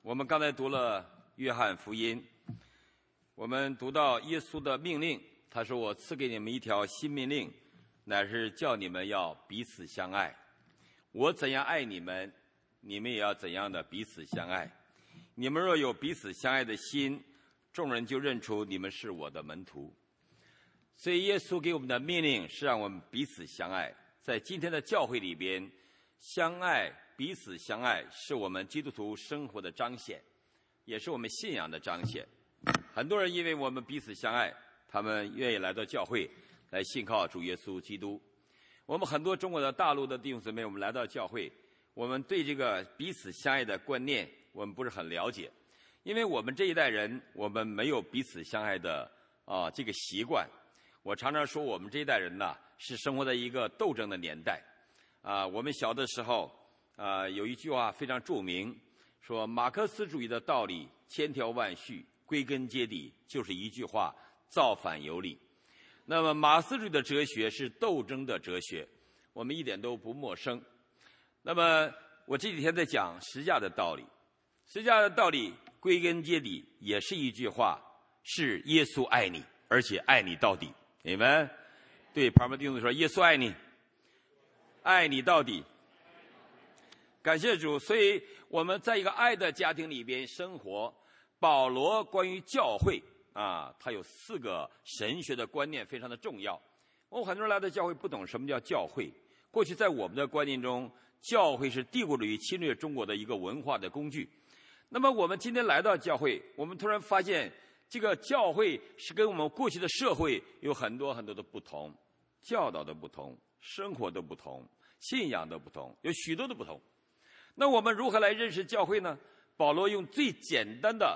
我们刚才读了约翰福音，我们读到耶稣的命令，他说：“我赐给你们一条新命令，乃是叫你们要彼此相爱。我怎样爱你们，你们也要怎样的彼此相爱。你们若有彼此相爱的心，众人就认出你们是我的门徒。”所以耶稣给我们的命令是让我们彼此相爱。在今天的教会里边，相爱彼此相爱是我们基督徒生活的彰显，也是我们信仰的彰显。很多人因为我们彼此相爱，他们愿意来到教会来信靠主耶稣基督。我们很多中国的大陆的弟兄姊妹，我们来到教会，我们对这个彼此相爱的观念我们不是很了解，因为我们这一代人我们没有彼此相爱的这个习惯。我常常说我们这一代人呢是生活在一个斗争的年代。我们小的时候有一句话非常著名，说马克思主义的道理千条万绪，归根结底就是一句话：造反有理。那么马克思主义的哲学是斗争的哲学，我们一点都不陌生。那么我这几天在讲十字架的道理，十字架的道理归根结底也是一句话，是耶稣爱你，而且爱你到底。你们对旁边弟兄说：耶稣爱你，爱你到底。感谢主。所以我们在一个爱的家庭里边生活。保罗关于教会他有4个神学的观念非常的重要。我们很多人来到教会不懂什么叫教会。过去在我们的观念中，教会是帝国主义侵略中国的一个文化的工具。那么我们今天来到教会，我们突然发现这个教会是跟我们过去的社会有很多很多的不同，教导的不同，生活的不同，信仰的不同，有许多的不同。那我们如何来认识教会呢？保罗用最简单的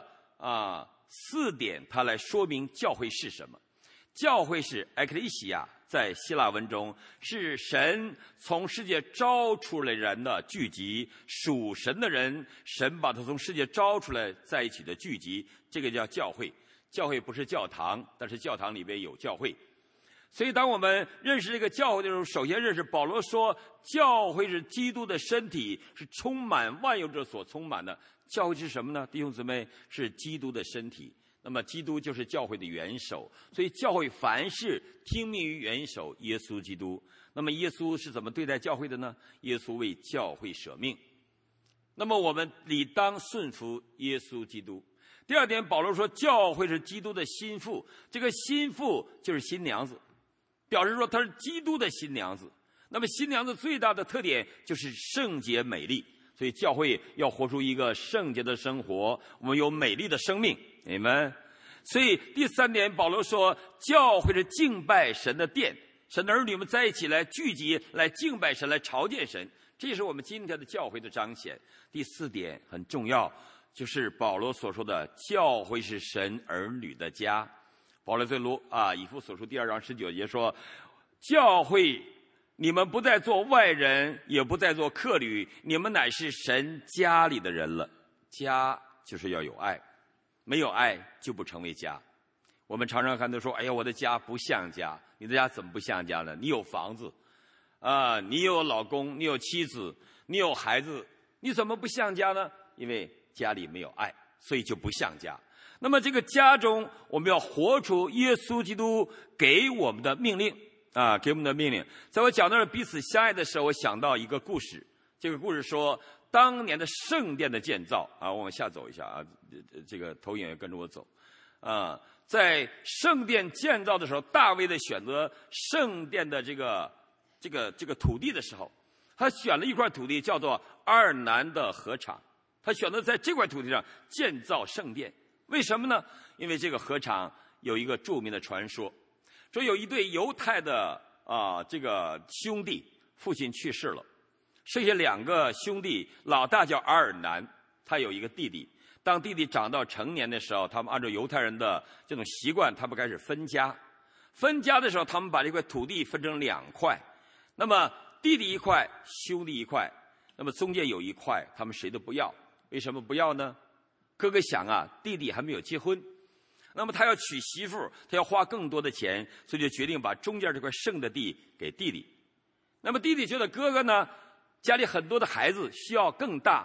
4点，他来说明教会是什么。教会是 ekklesia， 在希腊文中是神从世界招出来人的聚集，属神的人，神把他从世界招出来在一起的聚集，这个叫教会。教会不是教堂，但是教堂里边有教会。所以当我们认识这个教会的时候，首先认识保罗说教会是基督的身体，是充满万有者所充满的。教会是什么呢？弟兄姊妹，是基督的身体。那么基督就是教会的元首，所以教会凡事听命于元首耶稣基督。那么耶稣是怎么对待教会的呢？耶稣为教会舍命，那么我们理当顺服耶稣基督。第2点，保罗说教会是基督的心腹，这个心腹就是新娘子，表示说她是基督的新娘子。那么新娘子最大的特点就是圣洁美丽，所以教会要活出一个圣洁的生活，我们有美丽的生命。你们，所以第3点，保罗说教会是敬拜神的殿，神的儿女们在一起来聚集，来敬拜神，来朝见神，这也是我们今天的教会的彰显。第4点很重要，就是保罗所说的教会是神儿女的家。保罗在以弗所书第2章19节说，教会你们不再做外人，也不再做客旅，你们乃是神家里的人了。家就是要有爱，没有爱就不成为家。我们常常看到说，哎呀，我的家不像家。你的家怎么不像家呢？你有房子你有老公，你有妻子，你有孩子，你怎么不像家呢？因为家里没有爱，所以就不像家。那么这个家中，我们要活出耶稣基督给我们的命令给我们的命令。在我讲到彼此相爱的时候，我想到一个故事。这个故事说，当年的圣殿的建造我往下走一下这个投影也跟着我走在圣殿建造的时候，大卫的选择圣殿的这个土地的时候，他选了一块土地叫做阿尔南的河场，他选择在这块土地上建造圣殿。为什么呢？因为这个河场有一个著名的传说，说有一对犹太的这个兄弟，父亲去世了，剩下2个兄弟，老大叫阿尔南，他有一个弟弟。当弟弟长到成年的时候，他们按照犹太人的这种习惯，他们开始分家。分家的时候，他们把这块土地分成2块，那么弟弟一块，兄弟一块，那么中间有一块他们谁都不要。为什么不要呢？哥哥想弟弟还没有结婚，那么他要娶媳妇，他要花更多的钱，所以就决定把中间这块剩的地给弟弟。那么弟弟觉得哥哥呢，家里很多的孩子需要更大，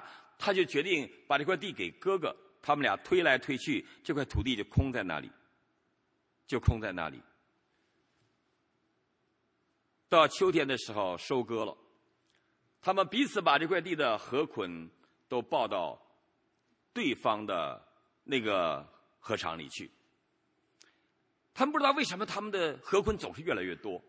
他就决定把这块地给哥哥。他们俩推来推去，这块土地就空在那里，就空在那里。到秋天的时候收割了，他们彼此把这块地的禾捆都抱到对方的那个禾场里去。他们不知道为什么他们的禾捆总是越来越多，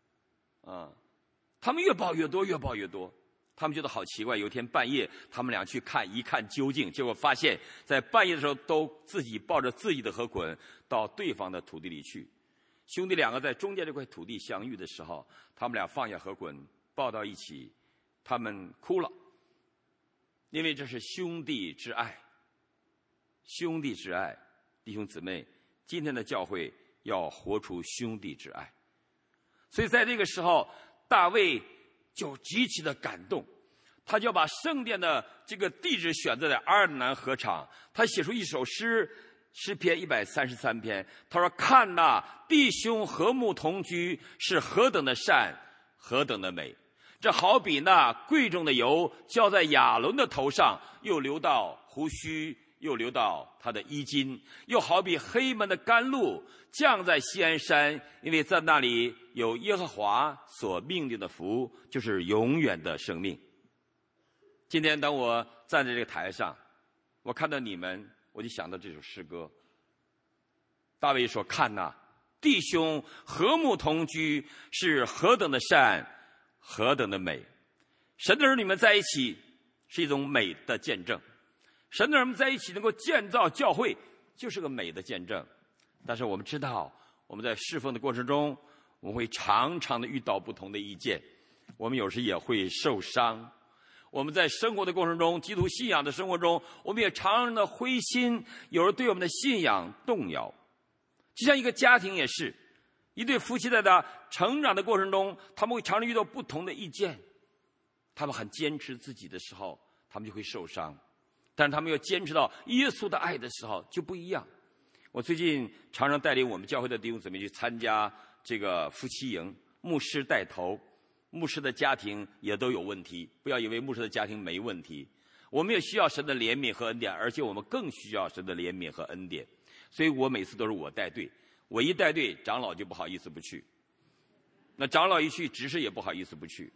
他们越抱越多，越抱越多。他们觉得好奇怪，有一天半夜，他们俩去一看究竟，结果发现，在半夜的时候，都自己抱着自己的禾捆到对方的土地里去。兄弟两个在中间这块土地相遇的时候，他们俩放下禾捆，抱到一起，他们哭了，因为这是兄弟之爱。兄弟之爱，弟兄姊妹，今天的教会要活出兄弟之爱。所以在这个时候，大卫就极其的感动，他就把圣殿的这个地址选择在阿尔南禾场。他写出一首诗，诗篇133篇。他说：“看哪，弟兄和睦同居，是何等的善，何等的美！这好比那贵重的油浇在亚伦的头上，又流到胡须，又流到他的衣襟，又好比黑门的甘露降在锡安山，因为在那里有耶和华所命定的福，就是永远的生命。”今天当我站在这个台上，我看到你们，我就想到这首诗歌。大卫说：“看哪，弟兄和睦同居，是何等的善，何等的美！神的儿女们在一起是一种美的见证，神的儿女们在一起能够建造教会，就是个美的见证。但是我们知道，我们在侍奉的过程中，我们会常常的遇到不同的意见，我们有时也会受伤。我们在生活的过程中，基督徒信仰的生活中，我们也常常的灰心，有时对我们的信仰动摇。就像一个家庭也是，一对夫妻在他成长的过程中，他们会常常遇到不同的意见。他们很坚持自己的时候，他们就会受伤；但是他们要坚持到耶稣的爱的时候，就不一样。我最近常常带领我们教会的弟兄姊妹去参加这个夫妻营，牧师带头。牧师的家庭也都有问题，不要以为牧师的家庭没问题。我们也需要神的怜悯和恩典，而且我们更需要神的怜悯和恩典。所以我每次都是我带队，我一带队，长老就不好意思不去。那长老一去，执事也不好意思不去。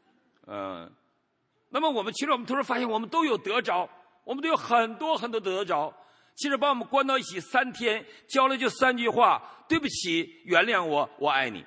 那么我们去了，我们突然发现我们都有得着，我们都有很多很多得着。其实把我们关到一起3天，教了就3句话：对不起，原谅我，我爱你。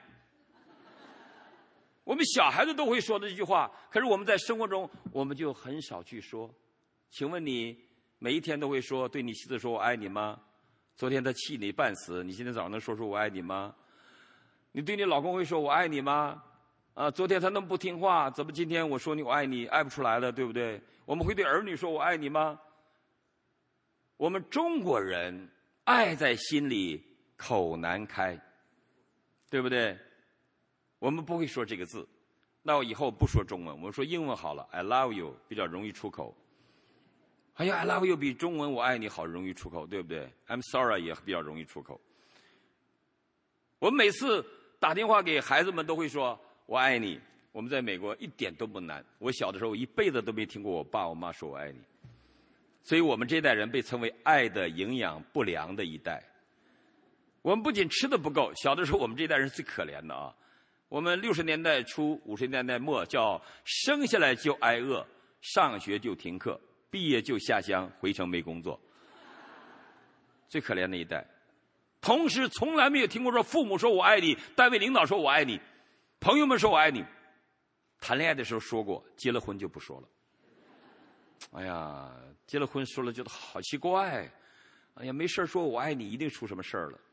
我们小孩子都会说的这句话，可是我们在生活中我们就很少去说。请问你每一天都会说对你妻子说我爱你吗？昨天他气你半死，你今天早上能说出我爱你吗？你对你老公会说我爱你吗？昨天他那么不听话，怎么今天我说你我爱你爱不出来了，对不对？我们会对儿女说我爱你吗？我们中国人爱在心里，口难开，对不对？我们不会说这个字，那我以后不说中文，我们说英文好了。I love you 比较容易出口。哎呀 ，I love you 比中文我爱你好容易出口，对不对 ？I'm sorry 也比较容易出口。我们每次打电话给孩子们都会说我爱你。我们在美国一点都不难。我小的时候一辈子都没听过我爸我妈说我爱你。所以我们这一代人被称为爱的营养不良的一代。我们不仅吃的不够，小的时候我们这一代人最可怜的啊。我们60年代初50年代末叫生下来就挨饿，上学就停课，毕业就下乡回城没工作，最可怜的一代。同时从来没有听过说父母说我爱你，单位领导说我爱你，朋友们说我爱你。谈恋爱的时候说过，结了婚就不说了。哎呀，结了婚说了觉得好奇怪，哎呀，没事说我爱你一定出什么事儿了。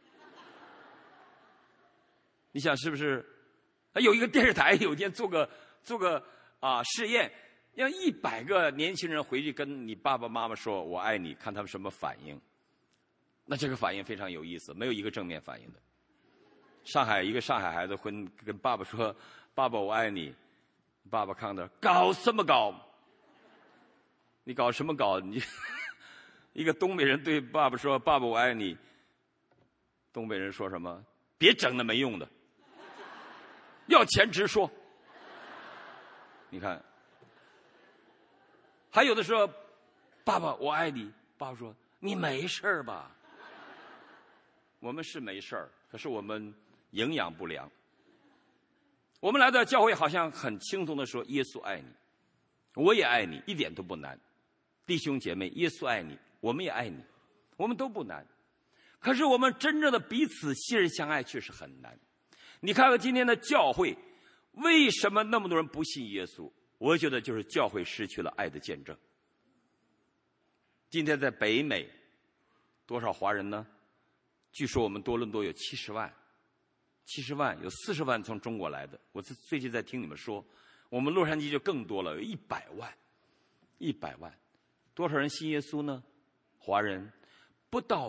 你想是不是？有一个电视台有一天做个试验，让100个年轻人回去跟你爸爸妈妈说我爱你，看他们什么反应。那这个反应非常有意思，没有一个正面反应的。一个上海孩子跟爸爸说爸爸我爱你，爸爸看到搞什么搞？你搞什么搞？你一个东北人对爸爸说爸爸我爱你，东北人说什么？别整那没用的。要钱直说。你看，还有的时候爸爸，我爱你。爸爸说：“你没事吧？”我们是没事儿，可是我们营养不良。我们来到教会，好像很轻松的说：“耶稣爱你，我也爱你，一点都不难。”弟兄姐妹，耶稣爱你，我们也爱你，我们都不难。可是我们真正的彼此信任相爱却是很难。你看看今天的教会，为什么那么多人不信耶稣？我觉得就是教会失去了爱的见证。今天在北美，多少华人呢？据说我们多伦多有70万，70万有40万从中国来的。我最近在听你们说，我们洛杉矶就更多了，有100万，100万。多少人信耶稣呢？华人不到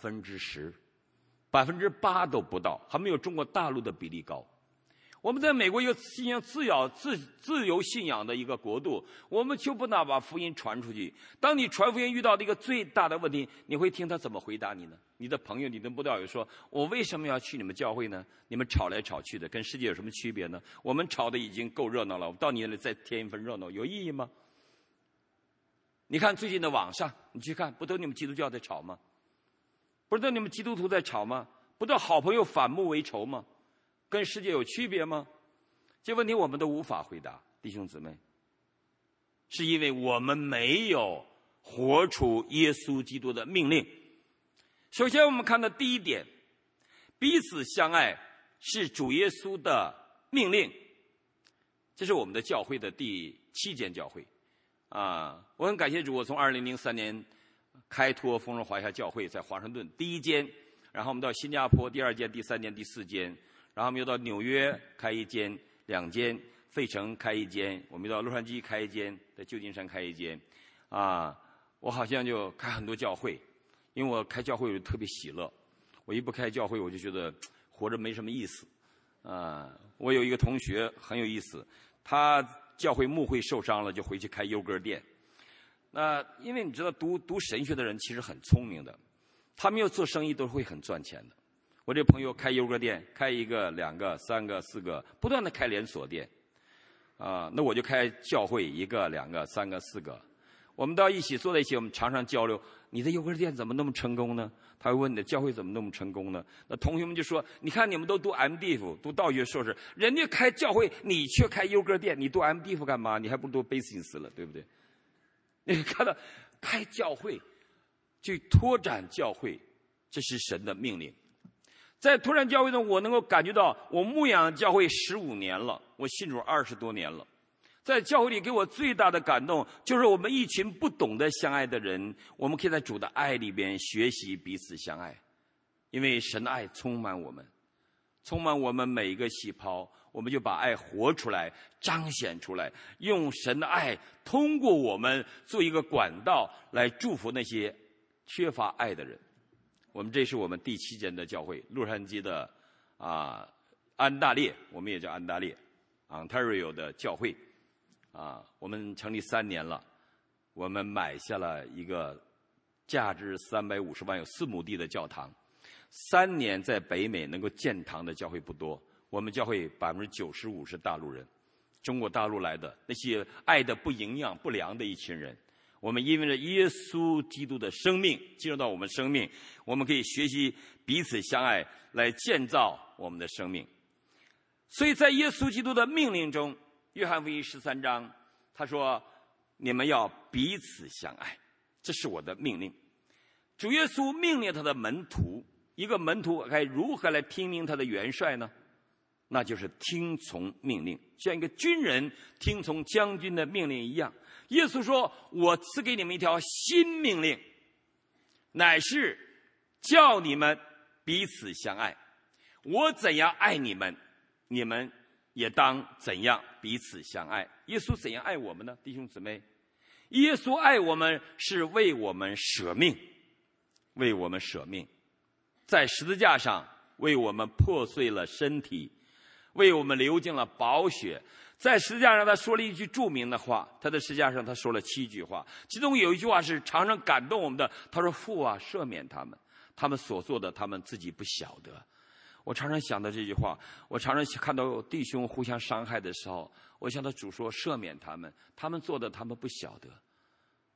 10%，8%都不到，还没有中国大陆的比例高。我们在美国一个信仰自由信仰的一个国度，我们就不能把福音传出去。当你传福音遇到的一个最大的问题，你会听他怎么回答你呢？你的朋友、你的布道友说：“我为什么要去你们教会呢？你们吵来吵去的，跟世界有什么区别呢？我们吵的已经够热闹了，到你那里再添一份热闹，有意义吗？”你看最近的网上，你去看，不都你们基督教在吵吗？不是都你们基督徒在吵吗？不都好朋友反目为仇吗？跟世界有区别吗？这问题我们都无法回答，弟兄姊妹，是因为我们没有活出耶稣基督的命令。首先我们看到第一点，彼此相爱是主耶稣的命令。这是我们的教会的第7间教会我很感谢主，我从2003年开拓丰荣华夏教会，在华盛顿第1间，然后我们到新加坡第2间、第3间、第4间，然后我们又到纽约开1间、2间，费城开1间，我们又到洛杉矶开1间，在旧金山开1间我好像就开很多教会，因为我开教会我就特别喜乐，我一不开教会我就觉得活着没什么意思我有一个同学很有意思，他教会牧会受伤了，就回去开优格店。因为你知道读神学的人其实很聪明的，他们要做生意都会很赚钱的。我这朋友开优格店，开1个、2个、3个、4个，不断的开连锁店那我就开教会1个、2个、3个、4个。我们到一起坐在一起，我们常常交流，你的优格店怎么那么成功呢？他会问你的教会怎么那么成功呢？那同学们就说，你看你们都读 MDiv 读道学硕士，人家开教会你却开优格店，你读 MDiv 干嘛？你还不如读 Business 了，对不对？你看到开教会去拓展教会，这是神的命令。在拓展教会中，我能够感觉到，我牧养教会15年了，我信主20多年了。在教会里给我最大的感动，就是我们一群不懂得相爱的人，我们可以在主的爱里边学习彼此相爱。因为神的爱充满我们，充满我们每一个细胞，我们就把爱活出来，彰显出来，用神的爱通过我们做一个管道来祝福那些缺乏爱的人。这是我们第7间的教会，洛杉矶的安大略，我们也叫安大略 Ontario 的教会我们成立3年了，我们买下了一个价值350万有4亩地的教堂。3年在北美能够建堂的教会不多，我们教会95%是大陆人，中国大陆来的那些爱的不营养不良的一群人。我们因为耶稣基督的生命进入到我们生命，我们可以学习彼此相爱，来建造我们的生命。所以在耶稣基督的命令中，约翰福音13章他说，你们要彼此相爱，这是我的命令。主耶稣命令他的门徒，一个门徒该如何来听命他的元帅呢？那就是听从命令，像一个军人听从将军的命令一样。耶稣说，我赐给你们一条新命令，乃是叫你们彼此相爱。我怎样爱你们，你们也当怎样彼此相爱。耶稣怎样爱我们呢？弟兄姊妹，耶稣爱我们是为我们舍命，为我们舍命，在十字架上为我们破碎了身体，为我们流尽了宝血。在十字架上他说了一句著名的话，他在十字架上他说了7句话，其中有一句话是常常感动我们的，他说，父啊，赦免他们，他们所做的他们自己不晓得。我常常想到这句话，我常常看到弟兄互相伤害的时候，我想到主说，赦免他们，他们做的他们不晓得。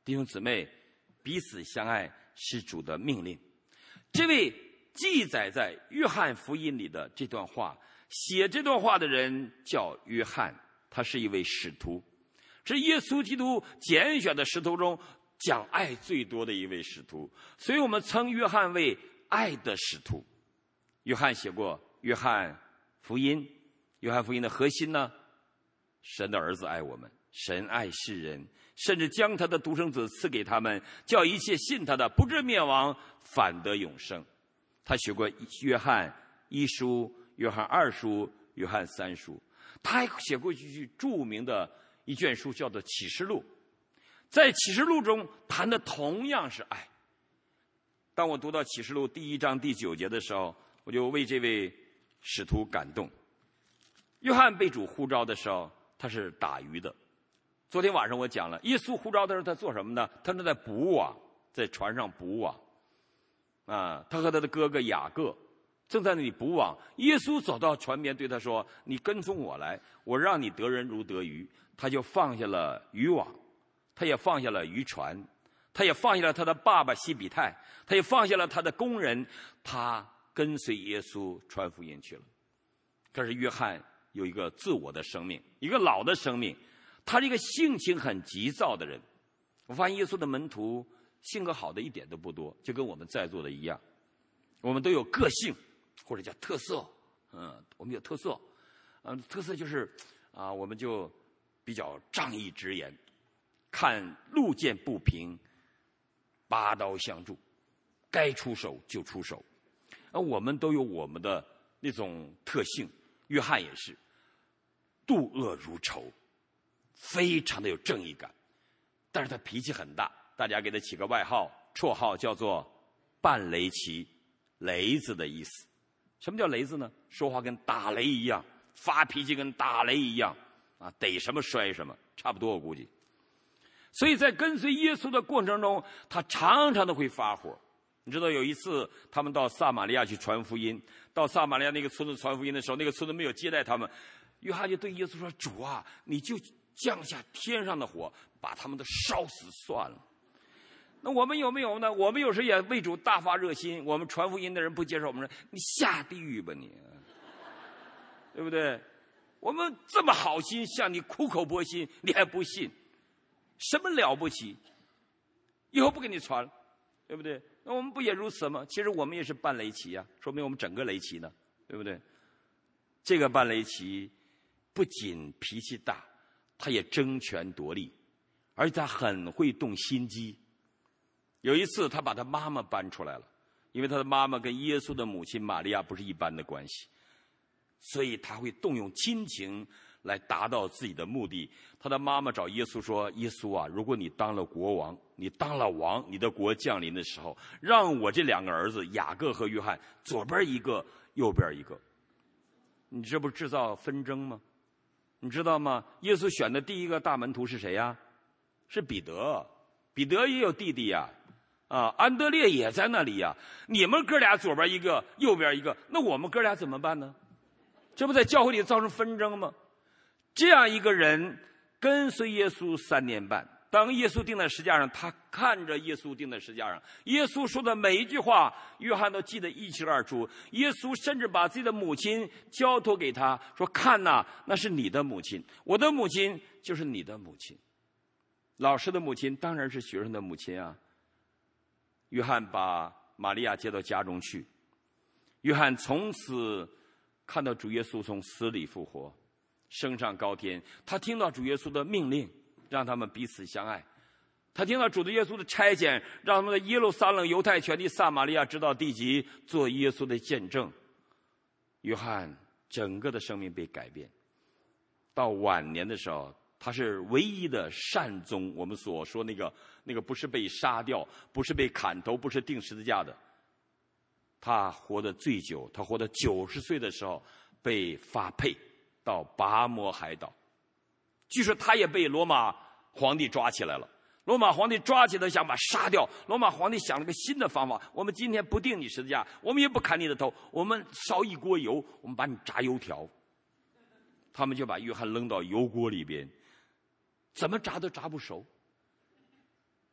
弟兄姊妹，彼此相爱是主的命令。这位记载在约翰福音里的这段话，写这段话的人叫约翰，他是一位使徒，是耶稣基督拣选的使徒中讲爱最多的一位使徒，所以我们称约翰为爱的使徒。约翰写过约翰福音，约翰福音的核心呢，神的儿子爱我们，神爱世人，甚至将他的独生子赐给他们，叫一切信他的不至灭亡，反得永生。他学过约翰一书、约翰二书、约翰三书，他还写过一句著名的一卷书叫做启示录，在启示录中谈的同样是爱。当我读到启示录第1章第9节的时候，我就为这位使徒感动。约翰被主呼召的时候，他是打鱼的。昨天晚上我讲了，耶稣呼召的时候他做什么呢？他正在捕网，在船上捕网他和他的哥哥雅各正在那里捕网。耶稣走到船边对他说，你跟从我来，我让你得人如得鱼。他就放下了渔网，他也放下了渔船，他也放下了他的爸爸西比泰，他也放下了他的工人，他跟随耶稣传福音去了。可是约翰有一个自我的生命，一个老的生命，他是一个性情很急躁的人。我发现耶稣的门徒性格好的一点都不多，就跟我们在座的一样，我们都有个性，或者叫特色。我们有特色，特色就是我们就比较仗义直言，看路见不平，拔刀相助，该出手就出手。我们都有我们的那种特性。约翰也是妒恶如仇，非常的有正义感，但是他脾气很大，大家给他起个外号，绰号叫做半雷奇，雷子的意思。什么叫雷子呢？说话跟打雷一样，发脾气跟打雷一样逮什么摔什么，差不多我估计。所以在跟随耶稣的过程中，他常常都会发火。你知道有一次他们到撒玛利亚去传福音，到撒玛利亚那个村子传福音的时候，那个村子没有接待他们，约翰就对耶稣说，主啊，你就降下天上的火，把他们都烧死算了。那我们有没有呢？我们有时也为主大发热心，我们传福音的人不接受，我们说你下地狱吧你，对不对？我们这么好心向你苦口婆心，你还不信，什么了不起？以后不给你传了，对不对？那我们不也如此吗？其实我们也是半雷奇啊，说明我们整个雷奇呢，对不对？这个半雷奇不仅脾气大，他也争权夺利，而且他很会动心机。有一次他把他妈妈搬出来了，因为他的妈妈跟耶稣的母亲玛利亚不是一般的关系，所以他会动用亲情来达到自己的目的。他的妈妈找耶稣说，耶稣啊，如果你当了国王，你当了王，你的国降临的时候，让我这2个儿子雅各和约翰左边一个右边一个。你这不制造纷争吗？你知道吗？耶稣选的第一个大门徒是谁呀？是彼得。彼得也有弟弟呀，安德烈也在那里呀。你们哥俩左边一个右边一个，那我们哥俩怎么办呢？这不在教会里造成纷争吗？这样一个人跟随耶稣3年半，当耶稣钉在十字架上，他看着耶稣钉在十字架上，耶稣说的每一句话，约翰都记得一清二楚。耶稣甚至把自己的母亲交托给他，说看哪，那是你的母亲，我的母亲就是你的母亲。老师的母亲当然是学生的母亲啊。约翰把玛利亚接到家中去，约翰从此看到主耶稣从死里复活，升上高天。他听到主耶稣的命令，让他们彼此相爱。他听到主的耶稣的差遣，让他们在耶路撒冷、犹太全地、撒玛利亚直到地极做耶稣的见证。约翰整个的生命被改变。到晚年的时候，他是唯一的善终，我们所说那个不是被杀掉，不是被砍头，不是钉十字架的。他活得最久，他活到90岁的时候被发配到拔摩海岛。据说他也被罗马皇帝抓起来了，罗马皇帝抓起他想把他杀掉，罗马皇帝想了个新的方法，我们今天不钉你十字架，我们也不砍你的头，我们烧一锅油，我们把你炸油条。他们就把约翰扔到油锅里边，怎么炸都炸不熟。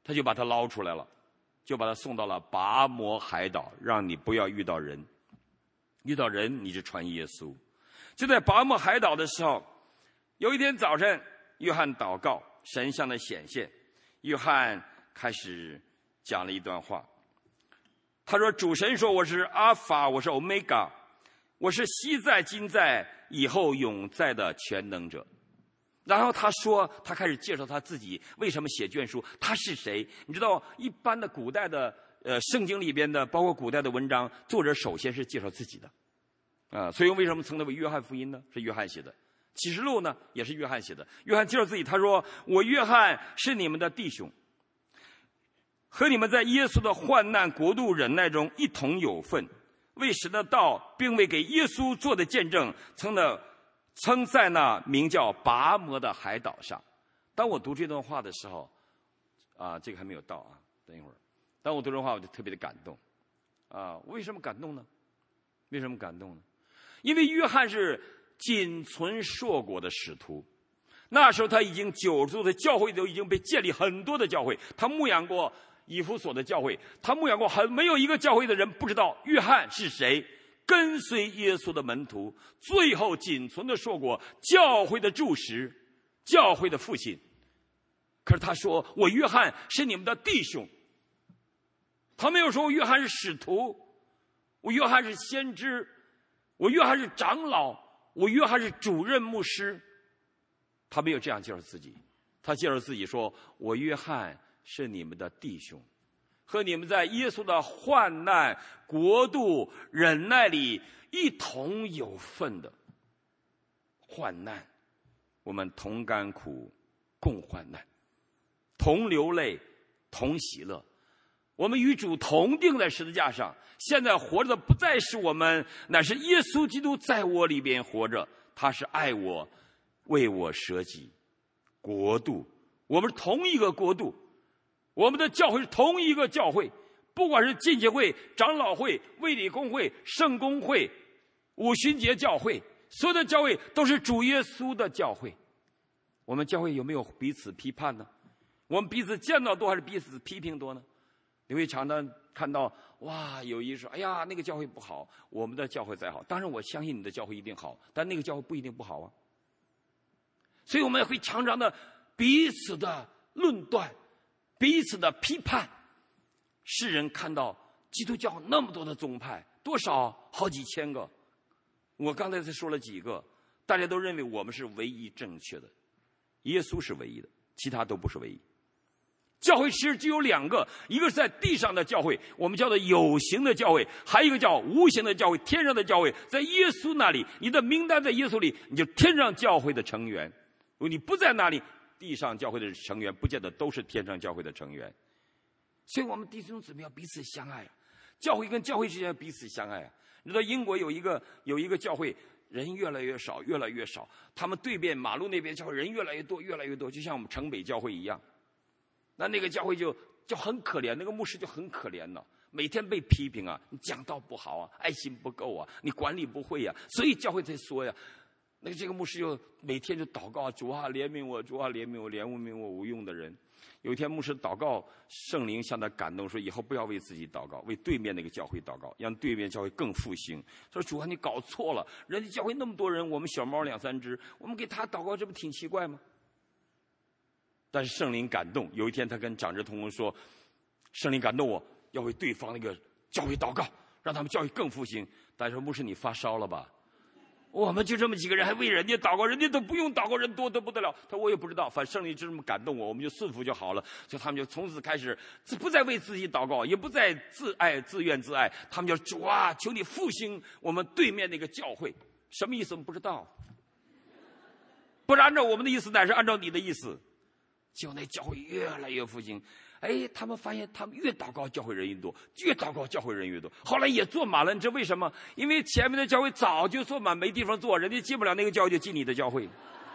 他就把他捞出来了，就把他送到了拔摩海岛，让你不要遇到人，遇到人你就传耶稣。就在拔摩海岛的时候，有一天早晨，约翰祷告，神向他显现，约翰开始讲了一段话。他说，主神说，我是阿法，我是欧米伽，我是昔在今在以后永在的全能者。然后他说，他开始介绍他自己为什么写卷书，他是谁。你知道一般的古代的圣经里边的，包括古代的文章，作者首先是介绍自己的所以为什么称它为约翰福音呢？是约翰写的。启示录呢也是约翰写的。约翰介绍自己，他说，我约翰是你们的弟兄，和你们在耶稣的患难国度忍耐中一同有份，为神的道并为给耶稣做的见证，曾在那名叫拔摩的海岛上。当我读这段话的时候这个还没有到等一会儿。当我读这段话，我就特别的感动为什么感动呢？为什么感动呢？因为约翰是仅存硕果的使徒，那时候他已经90度的教会都已经被建立很多的教会，他牧养过以弗所的教会，他牧养过没有一个教会的人不知道约翰是谁，跟随耶稣的门徒，最后仅存的硕果，教会的柱石，教会的父亲。可是他说，我约翰是你们的弟兄。他没有说约翰是使徒，我约翰是先知，我约翰是长老，我约翰是主任牧师。他没有这样介绍自己，他介绍自己说，我约翰是你们的弟兄，和你们在耶稣的患难国度忍耐里一同有份的。患难，我们同甘苦，共患难，同流泪，同喜乐。我们与主同定在十字架上，现在活着的不再是我们，乃是耶稣基督在我里边活着。他是爱我，为我舍己。国度，我们是同一个国度，我们的教会是同一个教会，不管是浸信会、长老会、卫理公会、圣公会、五旬节教会，所有的教会都是主耶稣的教会。我们教会有没有彼此批判呢？我们彼此见到多还是彼此批评多呢？你会常常看到，哇，有一说，哎呀，那个教会不好，我们的教会再好。当然我相信你的教会一定好，但那个教会不一定不好所以我们会常常的彼此的论断，彼此的批判。世人看到基督教那么多的宗派，多少好几千个，我刚才才说了几个，大家都认为我们是唯一正确的，耶稣是唯一的，其他都不是唯一。教会其实只有2个，一个是在地上的教会，我们叫做有形的教会，还有一个叫无形的教会，天上的教会。在耶稣那里，你的名单在耶稣里，你就天上教会的成员。如果你不在那里，地上教会的成员不见得都是天上教会的成员。所以我们弟兄姊妹要彼此相爱教会跟教会之间要彼此相爱你知道英国有一个教会，人越来越少，越来越少，他们对面马路那边教会人越来越多，越来越多，就像我们城北教会一样。那个教会就很可怜，那个牧师就很可怜了，每天被批评你讲道不好爱心不够你管理不会所以教会才说这个牧师就每天就祷告，主啊怜悯我，主啊怜悯我，怜悯我无用的人。有一天牧师祷告，圣灵向他感动说，以后不要为自己祷告，为对面那个教会祷告，让对面教会更复兴。他说，主啊你搞错了，人家教会那么多人，我们小猫2、3只，我们给他祷告，这不挺奇怪吗？但是圣灵感动，有一天他跟长子同工说，圣灵感动我要为对方那个教会祷告，让他们教会更复兴。但是说，牧师你发烧了吧？我们就这么几个人还为人家祷告，人家都不用祷告，人多得不得了。他说我也不知道，反正圣灵就这么感动我，我们就顺服就好了。所以他们就从此开始不再为自己祷告，也不再自怨自艾，他们就主啊求你复兴我们对面那个教会。什么意思我们不知道，不是按照我们的意思，乃是按照你的意思。结果那教会越来越复兴，他们发现他们越祷告教会人越多，越祷告教会人越多。后来也坐满了，你知道为什么？因为前面的教会早就坐满，没地方坐，人家进不了那个教会，就进你的教会。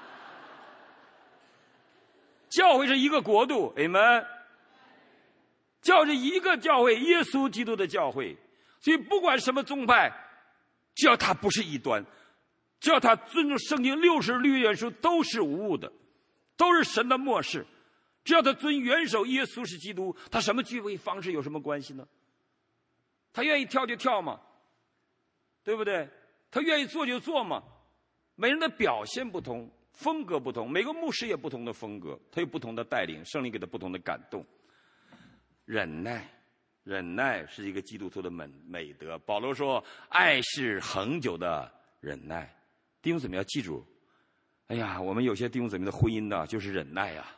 教会是一个国度，你们教是一个教会，耶稣基督的教会。所以不管什么宗派，只要他不是异端，只要他尊重圣经60律元书，都是无误的，都是神的默示。 只要他遵元首耶稣是基督，他什么聚会方式有什么关系呢？他愿意跳就跳嘛，对不对？他愿意做就做嘛。每人的表现不同，风格不同，每个牧师也不同的风格，他有不同的带领，圣灵给他不同的感动。忍耐，忍耐是一个基督徒的美德。保罗说，爱是恒久的忍耐。弟兄姊妹要记住，哎呀，我们有些弟兄姊妹的婚姻呢，就是忍耐呀。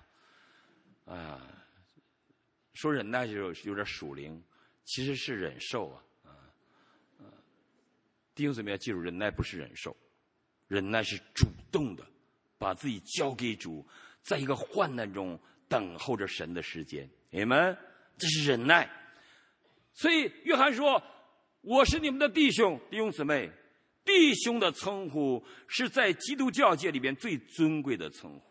说忍耐就有点属灵，其实是忍受啊。弟兄姊妹要记住，忍耐不是忍受，忍耐是主动的，把自己交给主，在一个患难中等候着神的时间。你们，这是忍耐。所以约翰说，我是你们的弟兄。弟兄姊妹，弟兄的称呼是在基督教界里边最尊贵的称呼。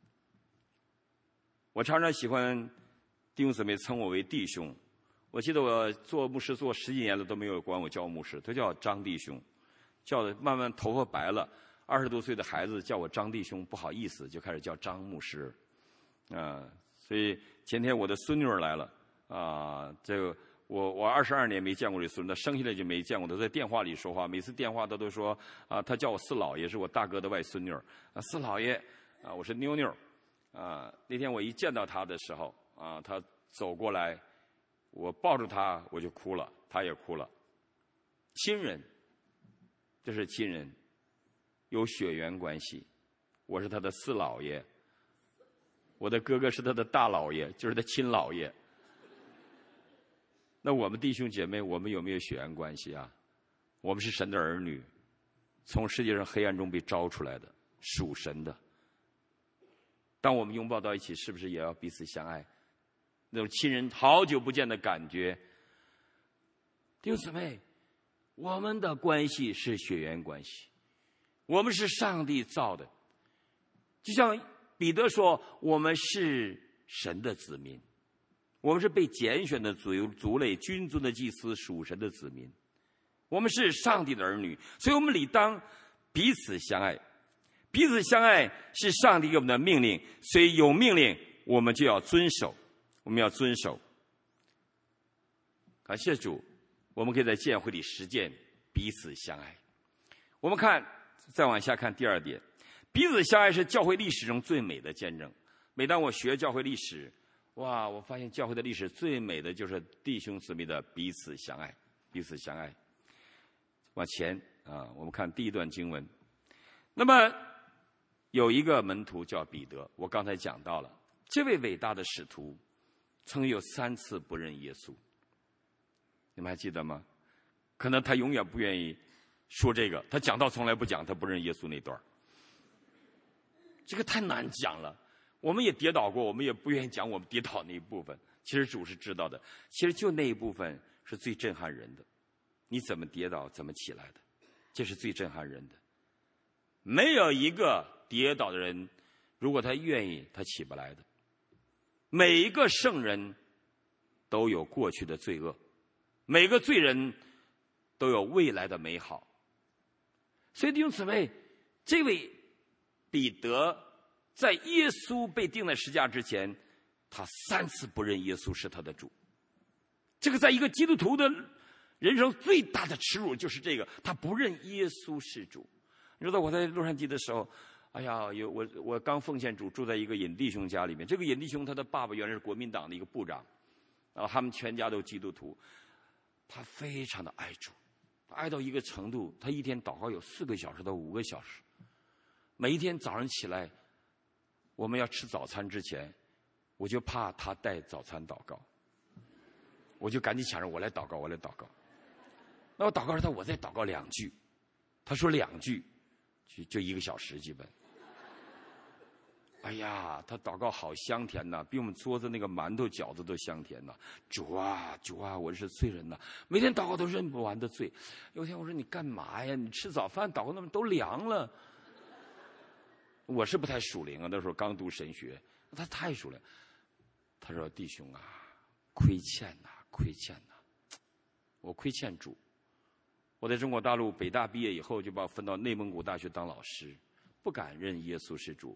我常常喜欢弟兄姊妹称我为弟兄。我记得我做牧师做10几年了，都没有管我叫牧师，都叫张弟兄。叫的慢慢头发白了，20多岁的孩子叫我张弟兄，不好意思，就开始叫张牧师。所以前天我的孙女儿来了这个我22年没见过这孙女，她生下来就没见过，她在电话里说话，每次电话她都说她叫我四老爷，是我大哥的外孙女儿四老爷我是妞妞那天我一见到她的时候她走过来，我抱住她我就哭了，她也哭了。亲人，这是亲人，有血缘关系。我是他的四老爷，我的哥哥是他的大老爷，就是他亲老爷。那我们弟兄姐妹，我们有没有血缘关系啊？我们是神的儿女，从世界上黑暗中被招出来的，属神的。当我们拥抱到一起，是不是也要彼此相爱？那种亲人好久不见的感觉。弟兄姊妹，我们的关系是血缘关系，我们是上帝造的。就像彼得说，我们是神的子民，我们是被拣选的族类，君尊的祭司，属神的子民，我们是上帝的儿女，所以我们理当彼此相爱。彼此相爱是上帝给我们的命令，所以有命令我们就要遵守，我们要遵守。感谢主，我们可以在教会里实践彼此相爱。我们看，再往下看第2点，彼此相爱是教会历史中最美的见证。每当我学教会历史，哇，我发现教会的历史最美的就是弟兄姊妹的彼此相爱，彼此相爱。往前我们看第一段经文。那么有一个门徒叫彼得，我刚才讲到了，这位伟大的使徒曾有3次不认耶稣，你们还记得吗？可能他永远不愿意说这个，他讲道从来不讲他不认耶稣那段，这个太难讲了。我们也跌倒过，我们也不愿意讲我们跌倒那一部分，其实主是知道的。其实就那一部分是最震撼人的，你怎么跌倒怎么起来的，这是最震撼人的。没有一个跌倒的人，如果他愿意，他起不来的。每一个圣人都有过去的罪恶，每个罪人都有未来的美好。所以弟兄姊妹，这位彼得在耶稣被钉在十字架之前，他3次不认耶稣是他的主。这个在一个基督徒的人生最大的耻辱就是这个，他不认耶稣是主。你知道我在洛杉矶的时候，哎呀，我刚奉献主，住在一个尹弟兄家里面。这个尹弟兄他的爸爸原来是国民党的一个部长，他们全家都基督徒。他非常的爱主，爱到一个程度，他一天祷告有4个小时到5个小时。每一天早上起来，我们要吃早餐之前，我就怕他带早餐祷告，我就赶紧抢着我来祷告，我来祷告。那我祷告时，我再祷告2句，他说2句，就1个小时基本。哎呀，他祷告好香甜呐，比我们桌子那个馒头饺子都香甜呐。主啊，主啊，我是罪人呐，每天祷告都认不完的罪。有一天我说你干嘛呀？你吃早饭祷告那么都凉了。我是不太属灵啊，那时候刚读神学，他太属灵。他说弟兄啊，亏欠呐，亏欠呐，我亏欠主。我在中国大陆北大毕业以后，就把我分到内蒙古大学当老师，不敢认耶稣是主，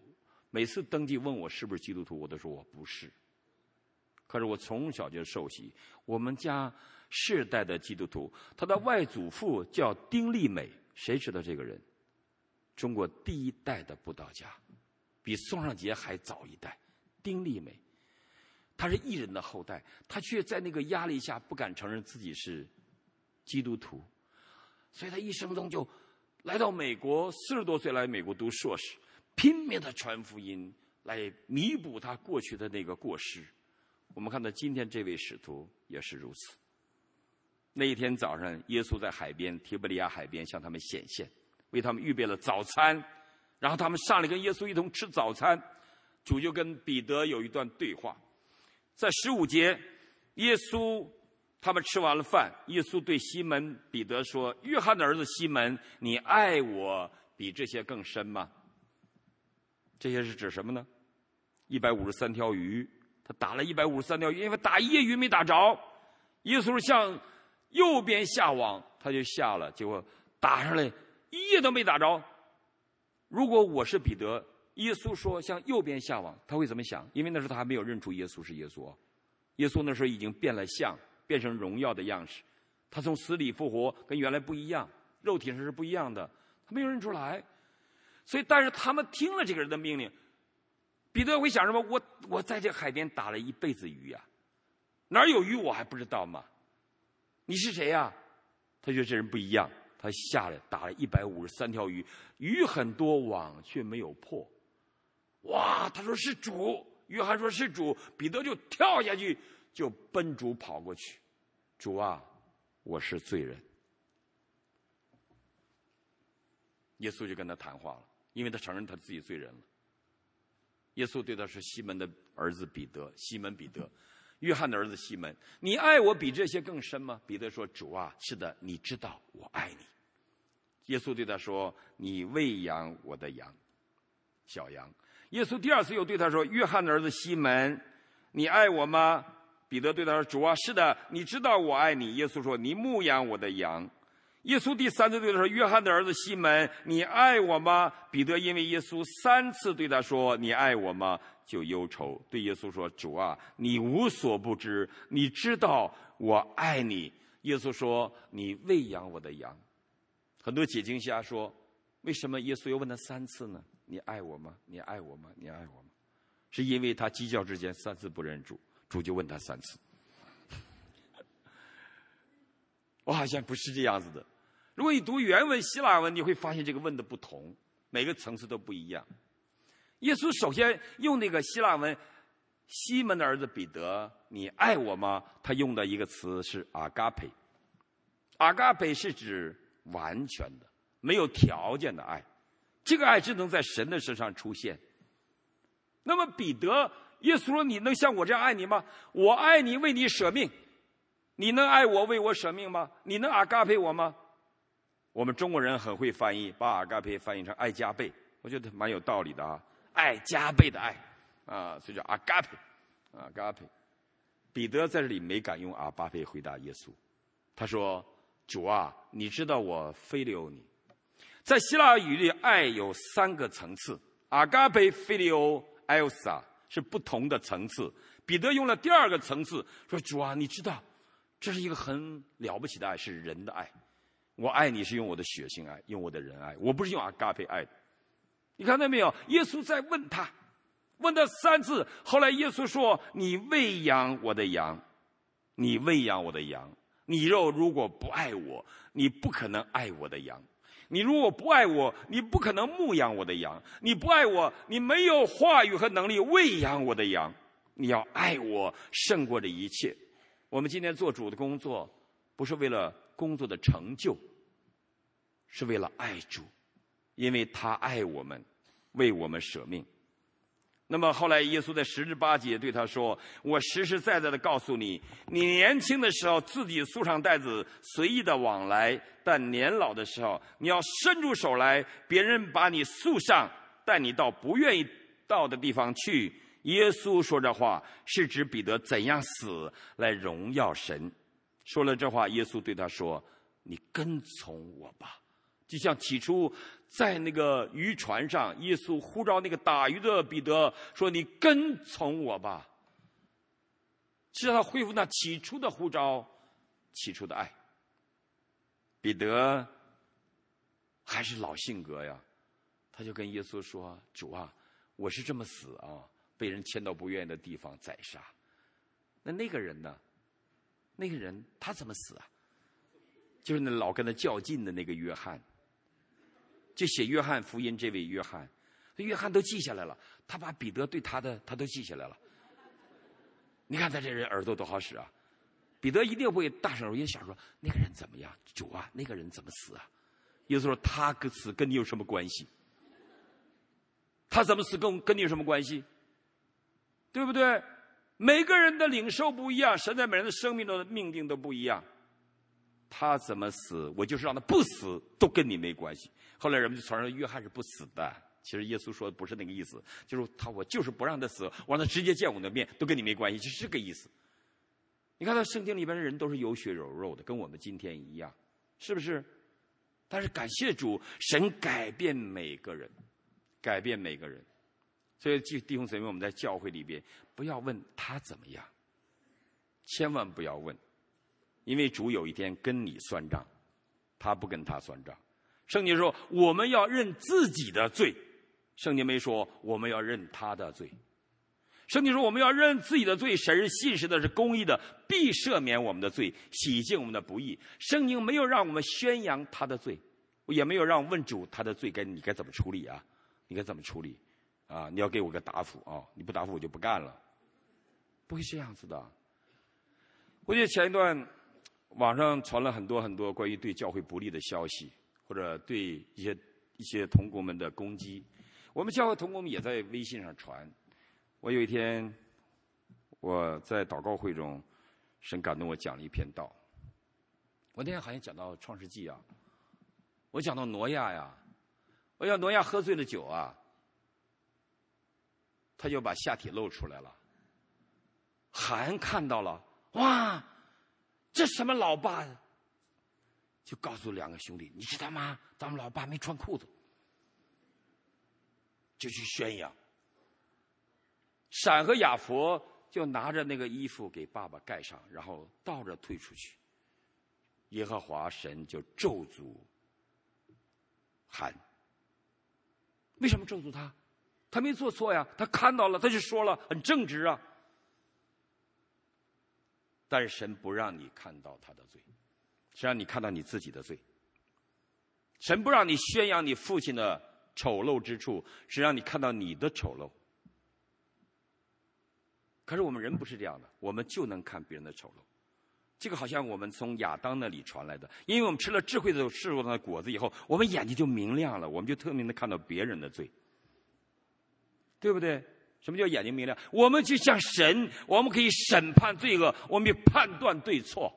每次登记问我是不是基督徒，我都说我不是。可是我从小就受洗，我们家世代的基督徒，他的外祖父叫丁立美，谁知道这个人？中国第一代的布道家，比宋尚节还早一代。丁立美，他是异人的后代，他却在那个压力下不敢承认自己是基督徒，所以他一生中就来到美国，40多岁来美国读硕士，拼命的传福音，来弥补他过去的那个过失。我们看到今天这位使徒也是如此。那一天早上，耶稣在海边，提伯利亚海边向他们显现，为他们预备了早餐，然后他们上来跟耶稣一同吃早餐。主就跟彼得有一段对话，在15节，耶稣他们吃完了饭，耶稣对西门彼得说：“约翰的儿子西门，你爱我比这些更深吗？”这些是指什么呢？153条鱼，他打了153条鱼，因为打一夜鱼没打着，耶稣向右边下网，他就下了，结果打上来一夜都没打着。如果我是彼得，耶稣说向右边下网，他会怎么想？因为那时候他还没有认出耶稣是耶稣。耶稣那时候已经变了相，变成荣耀的样式，他从死里复活，跟原来不一样，肉体上是不一样的，他没有认出来。所以但是他们听了这个人的命令，彼得会想什么？我在这海边打了一辈子鱼啊，哪儿有鱼我还不知道吗？你是谁呀？他觉得这人不一样，他下来打了153条鱼，鱼很多，网却没有破。哇！他说是主，约翰说是主，彼得就跳下去，就奔主跑过去。主啊，我是罪人。耶稣就跟他谈话了，因为他承认他自己罪人了。耶稣对他说：“西门的儿子彼得，西门彼得，约翰的儿子西门，你爱我比这些更深吗？”彼得说：“主啊，是的，你知道我爱你。”耶稣对他说：“你喂养我的羊，小羊。”耶稣第2次又对他说：“约翰的儿子西门，你爱我吗？”彼得对他说：“主啊，是的，你知道我爱你。”耶稣说：“你牧养我的羊。”耶稣第3次对他说：“约翰的儿子西门，你爱我吗？”彼得因为耶稣3次对他说：“你爱我吗？”就忧愁，对耶稣说：“主啊，你无所不知，你知道我爱你。”耶稣说：“你喂养我的羊。”很多解经家说，为什么耶稣又问他3次呢？你爱我吗？你爱我吗？你爱我吗？是因为他鸡叫之前3次不认主，主就问他3次。我好像不是这样子的。如果你读原文希腊文，你会发现这个问的不同，每个层次都不一样。耶稣首先用那个希腊文，西门的儿子彼得，你爱我吗？他用的一个词是阿嘎培。阿嘎培是指完全的、没有条件的爱，这个爱只能在神的身上出现。那么彼得，耶稣说：“你能像我这样爱你吗？我爱你，为你舍命。你能爱我，为我舍命吗？你能阿嘎培我吗？”我们中国人很会翻译，把阿嘎培翻译成爱加倍，我觉得蛮有道理的啊，爱加倍的爱啊，所以叫阿嘎培，阿嘎培。彼得在这里没敢用阿巴培回答耶稣，他说：“主啊，你知道我非留你。”在希腊语里，爱有3个层次，阿嘎培、菲利欧、艾欧萨是不同的层次。彼得用了第2个层次，说：“主啊，你知道，这是一个很了不起的爱，是人的爱。我爱你是用我的血性爱，用我的人爱，我不是用阿嘎培爱的。”你看到没有？耶稣在问他，问他3次。后来耶稣说：“你喂养我的羊，你喂养我的羊。你如果不爱我，你不可能爱我的羊。你如果不爱我，你不可能牧养我的羊。你不爱我，你没有话语和能力喂养我的羊。你要爱我胜过这一切。”我们今天做主的工作，不是为了工作的成就，是为了爱主，因为他爱我们，为我们舍命。那么后来耶稣在18节对他说：“我实实在在的告诉你，你年轻的时候自己束上带子，随意的往来，但年老的时候，你要伸出手来，别人把你束上，带你到不愿意到的地方去。”耶稣说这话是指彼得怎样死来荣耀神。说了这话，耶稣对他说：“你跟从我吧。” 就像起初在那个渔船上，耶稣呼召那个打鱼的彼得说：“你跟从我吧。”是让他恢复那起初的呼召，起初的爱。彼得还是老性格呀，他就跟耶稣说：“主啊，我是这么死啊，被人牵到不愿意的地方宰杀。那个人呢？那个人他怎么死啊？就是那老跟他较劲的那个约翰，就写约翰福音这位约翰，约翰都记下来了，他把彼得对他都记下来了。你看他这人耳朵多好使啊！彼得一定不会大声也想说那个人怎么样，主啊，那个人怎么死啊？耶稣说他死跟你有什么关系？他怎么死跟你有什么关系？对不对？每个人的领受不一样，神在每人的生命中的命定都不一样。他怎么死，我就是让他不死，都跟你没关系。后来人们就传说约翰是不死的，其实耶稣说的不是那个意思，就是我就是不让他死，我让他直接见我的面，都跟你没关系，就是这个意思。你看到圣经里边的人都是有血有肉的，跟我们今天一样，是不是？但是感谢主，神改变每个人，改变每个人。所以弟兄姊妹，我们在教会里边不要问他怎么样，千万不要问，因为主有一天跟你算账，他不跟他算账。圣经说我们要认自己的罪，圣经没说我们要认他的罪。圣经说我们要认自己的罪，神是信实的，是公义的，必赦免我们的罪，洗净我们的不义。圣经没有让我们宣扬他的罪，也没有让问主他的罪你该怎么处理啊？你该怎么处理啊？你要给我个答复啊！你不答复我就不干了，不会这样子的。我记得前一段网上传了很多很多关于对教会不利的消息，或者对一些同工们的攻击。我们教会同工们也在微信上传。我有一天我在祷告会中，神感动我讲了一篇道。我那天好像讲到创世纪啊，我讲到挪亚呀，我讲挪亚喝醉了酒啊，他就把下体露出来了。韩看到了，哇，这什么老爸？就告诉两个兄弟，你知道吗？咱们老爸没穿裤子，就去宣扬。闪和亚佛就拿着那个衣服给爸爸盖上，然后倒着退出去。耶和华神就咒诅韩。为什么咒诅他？他没做错呀，他看到了，他就说了，很正直啊。但是神不让你看到他的罪，是让你看到你自己的罪。神不让你宣扬你父亲的丑陋之处，是让你看到你的丑陋。可是我们人不是这样的，我们就能看别人的丑陋。这个好像我们从亚当那里传来的，因为我们吃了智慧的事物的果子以后，我们眼睛就明亮了，我们就特别能看到别人的罪，对不对？什么叫眼睛明亮？我们就像神，我们可以审判罪恶，我们也判断对错。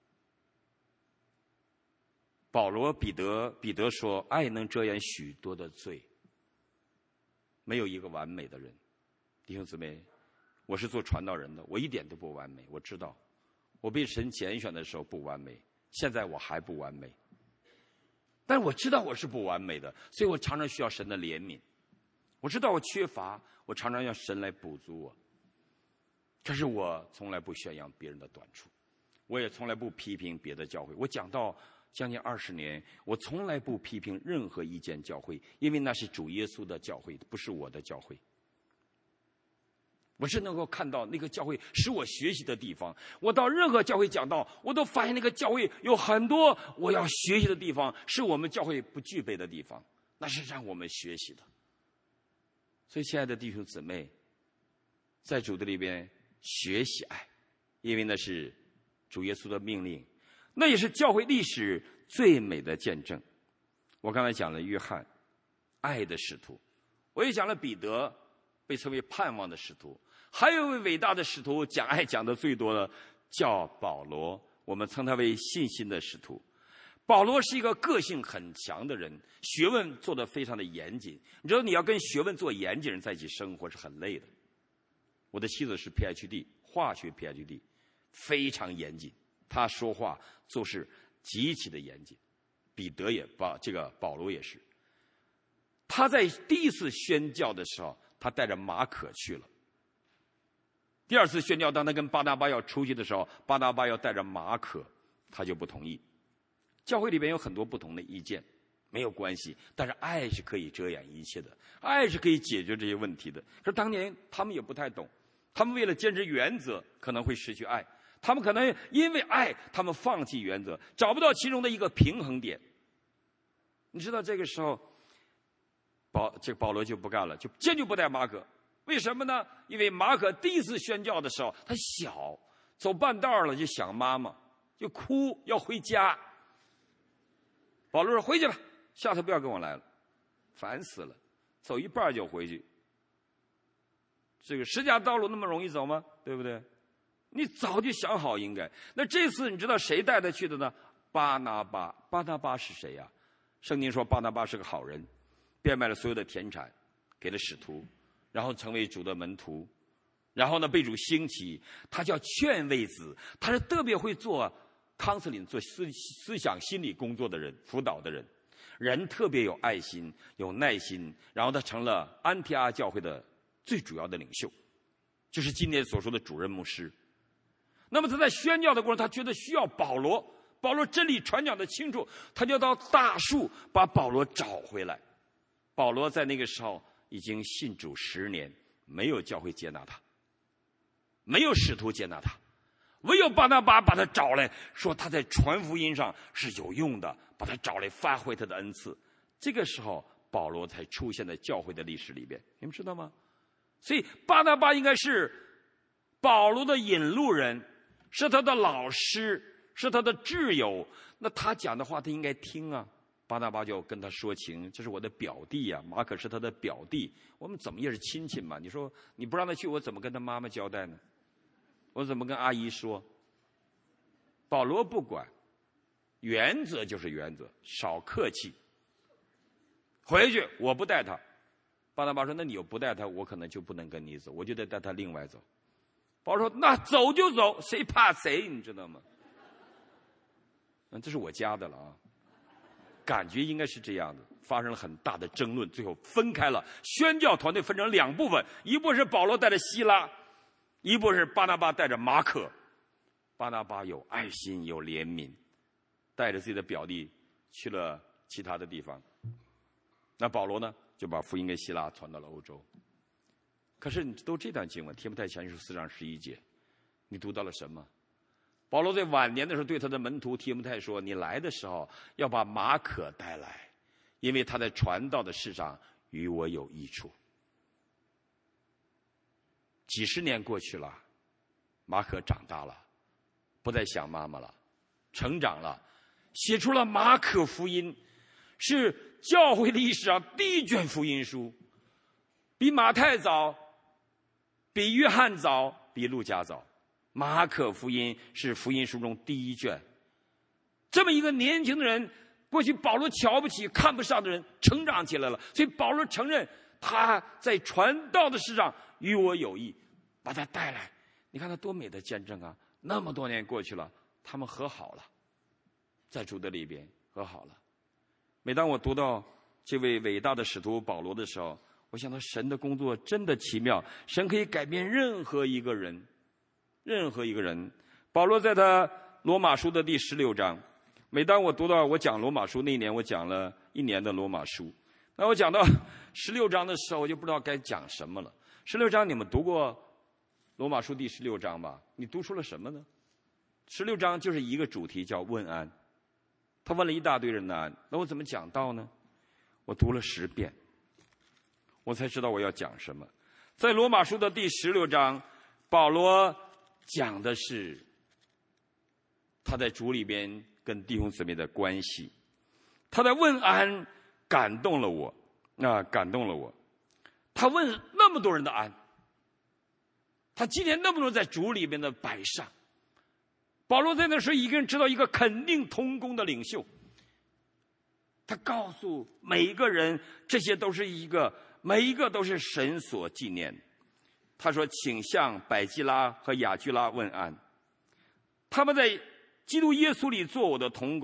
保罗、彼得说，爱能遮掩许多的罪，没有一个完美的人。弟兄姊妹，我是做传道人的，我一点都不完美，我知道我被神拣选的时候不完美，现在我还不完美，但我知道我是不完美的，所以我常常需要神的怜悯。我知道我缺乏，我常常要神来补足我。可是我从来不宣扬别人的短处，我也从来不批评别的教会。我讲到将近20年，我从来不批评任何一间教会，因为那是主耶稣的教会，不是我的教会。我是能够看到那个教会是我学习的地方，我到任何教会讲道，我都发现那个教会有很多我要学习的地方，是我们教会不具备的地方，那是让我们学习的。所以亲爱的弟兄姊妹，在主的里边学习爱，因为那是主耶稣的命令，那也是教会历史最美的见证。我刚才讲了约翰，爱的使徒，我也讲了彼得，被称为盼望的使徒。还有一位伟大的使徒，讲爱讲的最多的叫保罗，我们称他为信心的使徒。保罗是一个个性很强的人，学问做得非常的严谨。你知道，你要跟学问做严谨人在一起生活是很累的。我的妻子是 PhD， 化学 PhD， 非常严谨，她说话做事极其的严谨。 彼得也保罗也是。他在第一次宣教的时候，他带着马可去了。第二次宣教，当他跟巴拿巴要出去的时候，巴拿巴要带着马可，他就不同意。教会里边有很多不同的意见，没有关系，但是爱是可以遮掩一切的，爱是可以解决这些问题的。可是当年他们也不太懂，他们为了坚持原则，可能会失去爱。他们可能因为爱，他们放弃原则，找不到其中的一个平衡点。你知道这个时候，保罗就不干了，就坚决不带马可。为什么呢？因为马可第一次宣教的时候，他小，走半道了就想妈妈，就哭要回家。保罗说：“回去吧，下次不要跟我来了，烦死了，走一半就回去。这个十架道路那么容易走吗？对不对？你早就想好应该。那这次你知道谁带他去的呢？巴拿巴。巴拿巴是谁呀？圣经说巴拿巴是个好人，变卖了所有的田产，给了使徒。”然后成为主的门徒，然后呢被主兴起，他叫劝慰子，他是特别会做counseling，做思想心理工作的人，辅导的人，人特别有爱心有耐心，然后他成了安提阿教会的最主要的领袖，就是今天所说的主任牧师。那么他在宣教的过程，他觉得需要保罗真理传讲的清楚，他就到大树把保罗找回来。保罗在那个时候已经信主10年，没有教会接纳他，没有使徒接纳他，唯有巴拿巴把他找来，说他在传福音上是有用的，把他找来发挥他的恩赐。这个时候保罗才出现在教会的历史里边，你们知道吗？所以巴拿巴应该是保罗的引路人，是他的老师，是他的挚友，那他讲的话他应该听啊。巴拿巴就跟他说情，这是我的表弟啊，马可是他的表弟，我们怎么也是亲戚嘛。你说你不让他去，我怎么跟他妈妈交代呢？我怎么跟阿姨说？保罗不管，原则就是原则，少客气。回去我不带他。巴拿巴说：“那你又不带他，我可能就不能跟你走，我就得带他另外走。”保罗说：“那走就走，谁怕谁，你知道吗？”这是我家的了啊。感觉应该是这样的，发生了很大的争论，最后分开了。宣教团队分成2部分，一部是保罗带着希拉，一部是巴拿巴带着马可。巴拿巴有爱心有怜悯，带着自己的表弟去了其他的地方。那保罗呢，就把福音给希拉传到了欧洲。可是你读这段经文，提摩太前书4章11节，你读到了什么？保罗在晚年的时候对他的门徒提摩太说：“你来的时候要把马可带来，因为他在传道的事上与我有益处。”几十年过去了，马可长大了，不再想妈妈了，成长了，写出了马可福音，是教会历史上第1卷福音书，比马太早，比约翰早，比路加早。马可福音是福音书中第1卷。这么一个年轻的人，过去保罗瞧不起看不上的人，成长起来了，所以保罗承认他在传道的事上与我有益，把他带来。你看他多美的见证啊！那么多年过去了，他们和好了，在主的里边和好了。每当我读到这位伟大的使徒保罗的时候，我想到神的工作真的奇妙，神可以改变任何一个人。保罗在他罗马书的第16章，每当我读到我讲罗马书那一年，我讲了1年的罗马书，那我讲到16章的时候，我就不知道该讲什么了。16章你们读过罗马书第16章吧？你读出了什么呢？16章就是一个主题，叫问安。他问了一大堆人的安，那我怎么讲道呢？我读了10遍，我才知道我要讲什么。在罗马书的第16章，保罗讲的是他在主里边跟弟兄姊妹的关系。他的问安感动了我，他问那么多人的安，他今天那么多在主里边的摆上。保罗在那时候一个人知道一个肯定同工的领袖，他告诉每一个人，这些都是每一个都是神所纪念。他说：“请向百基拉和雅居拉问安，他们在基督耶稣里做我的同工，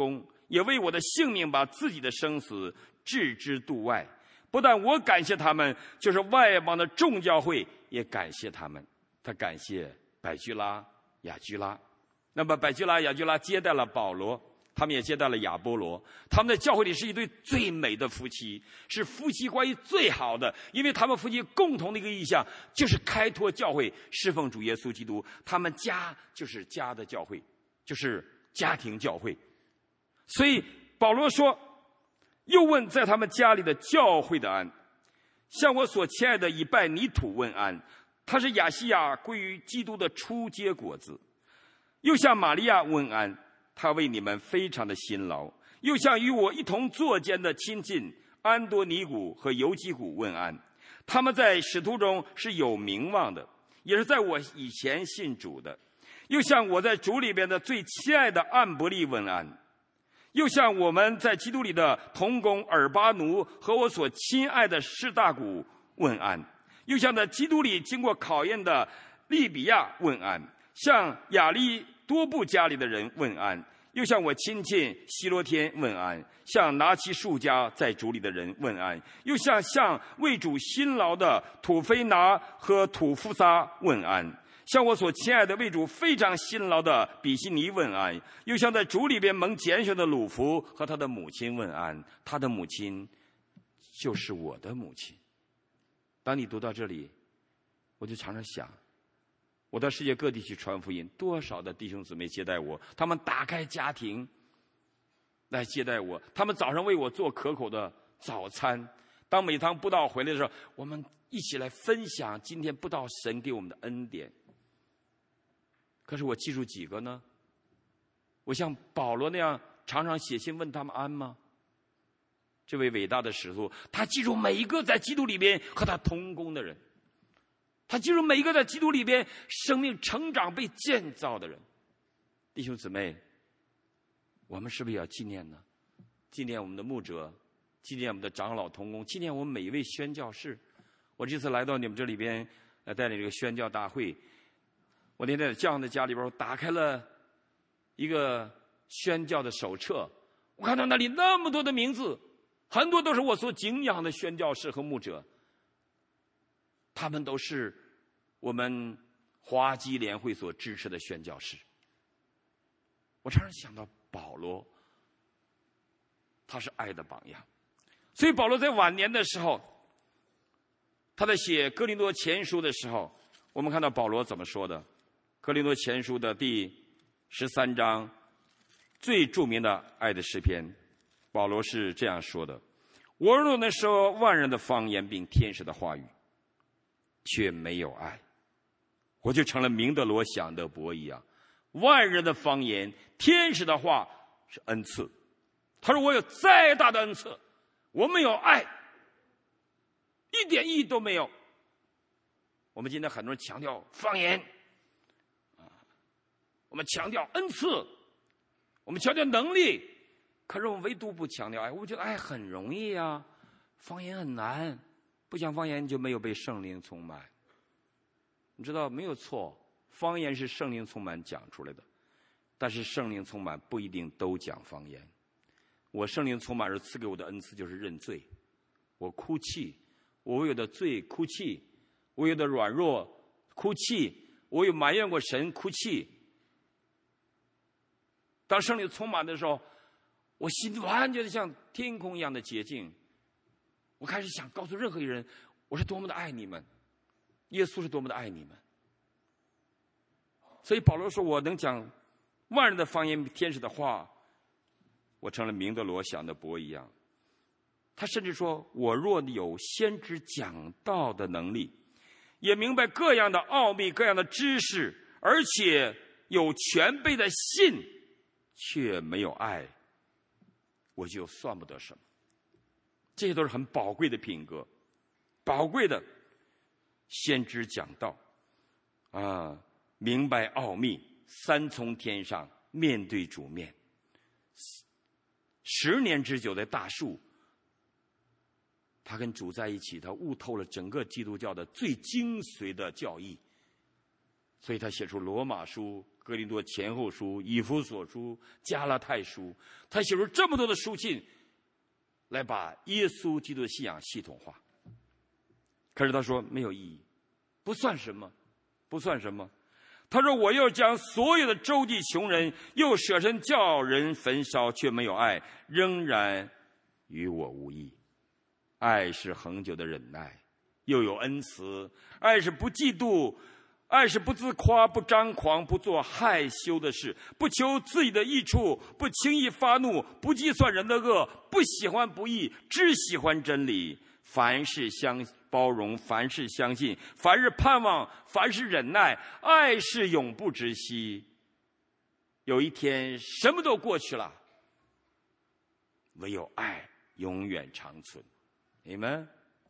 也为我的性命把自己的生死置之度外。不但我感谢他们，就是外邦的众教会也感谢他们。他感谢百居拉、雅居拉。那么百居拉、雅居拉接待了保罗，他们也接待了亚波罗。他们在教会里是一对最美的夫妻，是夫妻关系最好的，因为他们夫妻共同的一个意向就是开拓教会，侍奉主耶稣基督。他们家就是家的教会，就是家庭教会。所以保罗说，又问在他们家里的教会的安，向我所亲爱的以拜尼土问安，他是亚细亚归于基督的初结果子。又向玛利亚问安，他为你们非常的辛劳。又向与我一同作监的亲近安多尼古和尤基古问安，他们在使徒中是有名望的，也是在我以前信主的。又向我在主里边的最亲爱的安伯利问安。又向我们在基督里的同工尔巴奴和我所亲爱的士大古问安。又向在基督里经过考验的利比亚问安。向亚利多布家里的人问安。又向我亲戚希罗天问安。向拿其数家在主里的人问安。又向为主辛劳的土菲拿和土夫撒问安。向我所亲爱的为主非常辛劳的比西尼问安。又向在主里边蒙拣选的鲁弗和他的母亲问安。他的母亲就是我的母亲。当你读到这里，我就常常想，我到世界各地去传福音，多少的弟兄姊妹接待我，他们打开家庭来接待我，他们早上为我做可口的早餐。当每堂布道回来的时候，我们一起来分享今天布道神给我们的恩典。可是我记住几个呢？我像保罗那样常常写信问他们安吗？这位伟大的使徒，他记住每一个在基督里边和他同工的人，他记住每一个在基督里边生命成长被建造的人。弟兄姊妹，我们是不是也要纪念呢？纪念我们的牧者，纪念我们的长老同工，纪念我们每一位宣教士。我这次来到你们这里边带领这个宣教大会，我那天在匠的家里边打开了一个宣教的手册，我看到那里那么多的名字，很多都是我所敬仰的宣教士和牧者，他们都是我们华基联会所支持的宣教士。我常常想到保罗，他是爱的榜样。所以保罗在晚年的时候，他在写哥林多前书的时候，我们看到保罗怎么说的。哥林多前书的第13章最著名的爱的诗篇，保罗是这样说的：我若能说万人的方言并天使的话语，却没有爱，我就成了明德罗想的伯一样。万人的方言天使的话是恩赐，他说我有再大的恩赐，我没有爱，一点意义都没有。我们今天很多人强调方言，我们强调恩赐，我们强调能力，可是我们唯独不强调爱。我觉得爱很容易啊，方言很难。不讲方言就没有被圣灵充满。你知道没有错，方言是圣灵充满讲出来的，但是圣灵充满不一定都讲方言。我圣灵充满而赐给我的恩赐就是认罪，我哭泣，我为我的罪哭泣，我有的软弱哭泣，我有埋怨过神哭泣。当圣灵充满的时候，我心完全像天空一样的洁净。我开始想告诉任何一人，我是多么的爱你们，耶稣是多么的爱你们。所以保罗说，我能讲万人的方言天使的话，我成了明德罗想的伯一样。他甚至说，我若有先知讲道的能力，也明白各样的奥秘各样的知识，而且有全备的信，却没有爱，我就算不得什么。这些都是很宝贵的品格，宝贵的先知讲道明白奥秘，三从天上面对主面，10年之久的大树，他跟主在一起，他悟透了整个基督教的最精髓的教义，所以他写出罗马书、 哥林多前后书、以弗所书、加拉太书，他写出这么多的书信，来把耶稣基督的信仰系统化。可是他说没有意义，不算什么，不算什么。他说我又将所有的周济穷人，又舍身叫人焚烧，却没有爱，仍然与我无益。爱是恒久的忍耐，又有恩慈；爱是不嫉妒，爱是不自夸，不张狂，不做害羞的事，不求自己的益处，不轻易发怒，不计算人的恶，不喜欢不义，只喜欢真理。凡事包容，凡事相信，凡事盼望，凡事忍耐。爱是永不止息。有一天什么都过去了，唯有爱永远长存。Amen。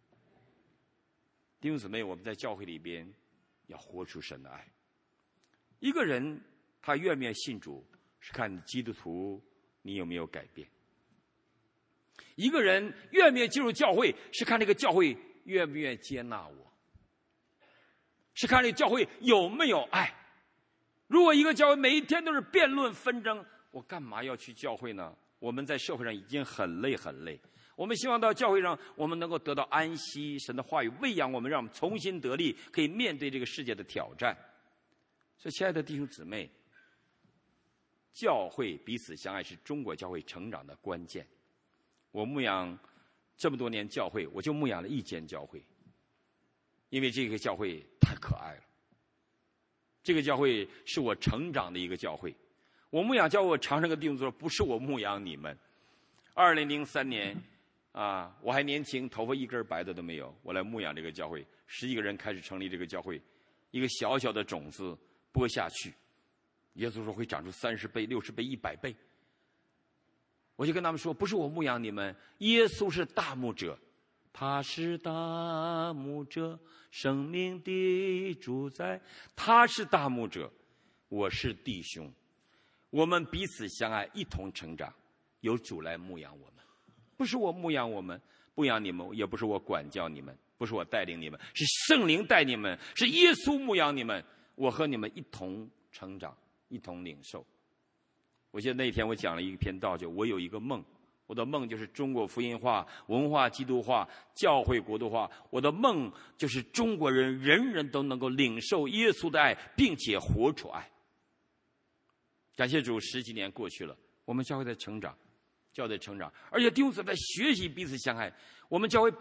弟兄姊妹，我们在教会里边要活出神的爱。一个人他愿不愿意信主，是看基督徒你有没有改变。一个人愿不愿意进入教会，是看这个教会愿不愿意接纳我，是看这个教会有没有爱。如果一个教会每一天都是辩论纷争，我干嘛要去教会呢？我们在社会上已经很累很累，我们希望到教会上我们能够得到安息，神的话语喂养我们，让我们重新得力，可以面对这个世界的挑战。所以亲爱的弟兄姊妹，教会彼此相爱是中国教会成长的关键。我牧养这么多年教会，我就牧养了一间教会，因为这个教会太可爱了。这个教会是我成长的一个教会。我牧养教会，我常常跟弟兄说，不是我牧养你们。2003年我还年轻，头发一根白的都没有，我来牧养这个教会，10几个人开始成立这个教会。一个小小的种子播下去，耶稣说会长出30倍、60倍、100倍。我就跟他们说，不是我牧养你们，耶稣是大牧者，他是大牧者，生命的主宰，他是大牧者，我是弟兄，我们彼此相爱，一同成长，由主来牧养我们。不是我牧养我们，牧养你们，也不是我管教你们，不是我带领你们，是圣灵带你们，是耶稣牧养你们，我和你们一同成长，一同领受。我记得那天我讲了一篇道，就我有一个梦，我的梦就是中国福音化、文化基督化、教会国度化。我的梦就是中国人人人都能够领受耶稣的爱，并且活出爱。感谢主，10几年过去了，我们教会在成长，教会在成长，而且弟兄姊妹在学习彼此相爱。我们教会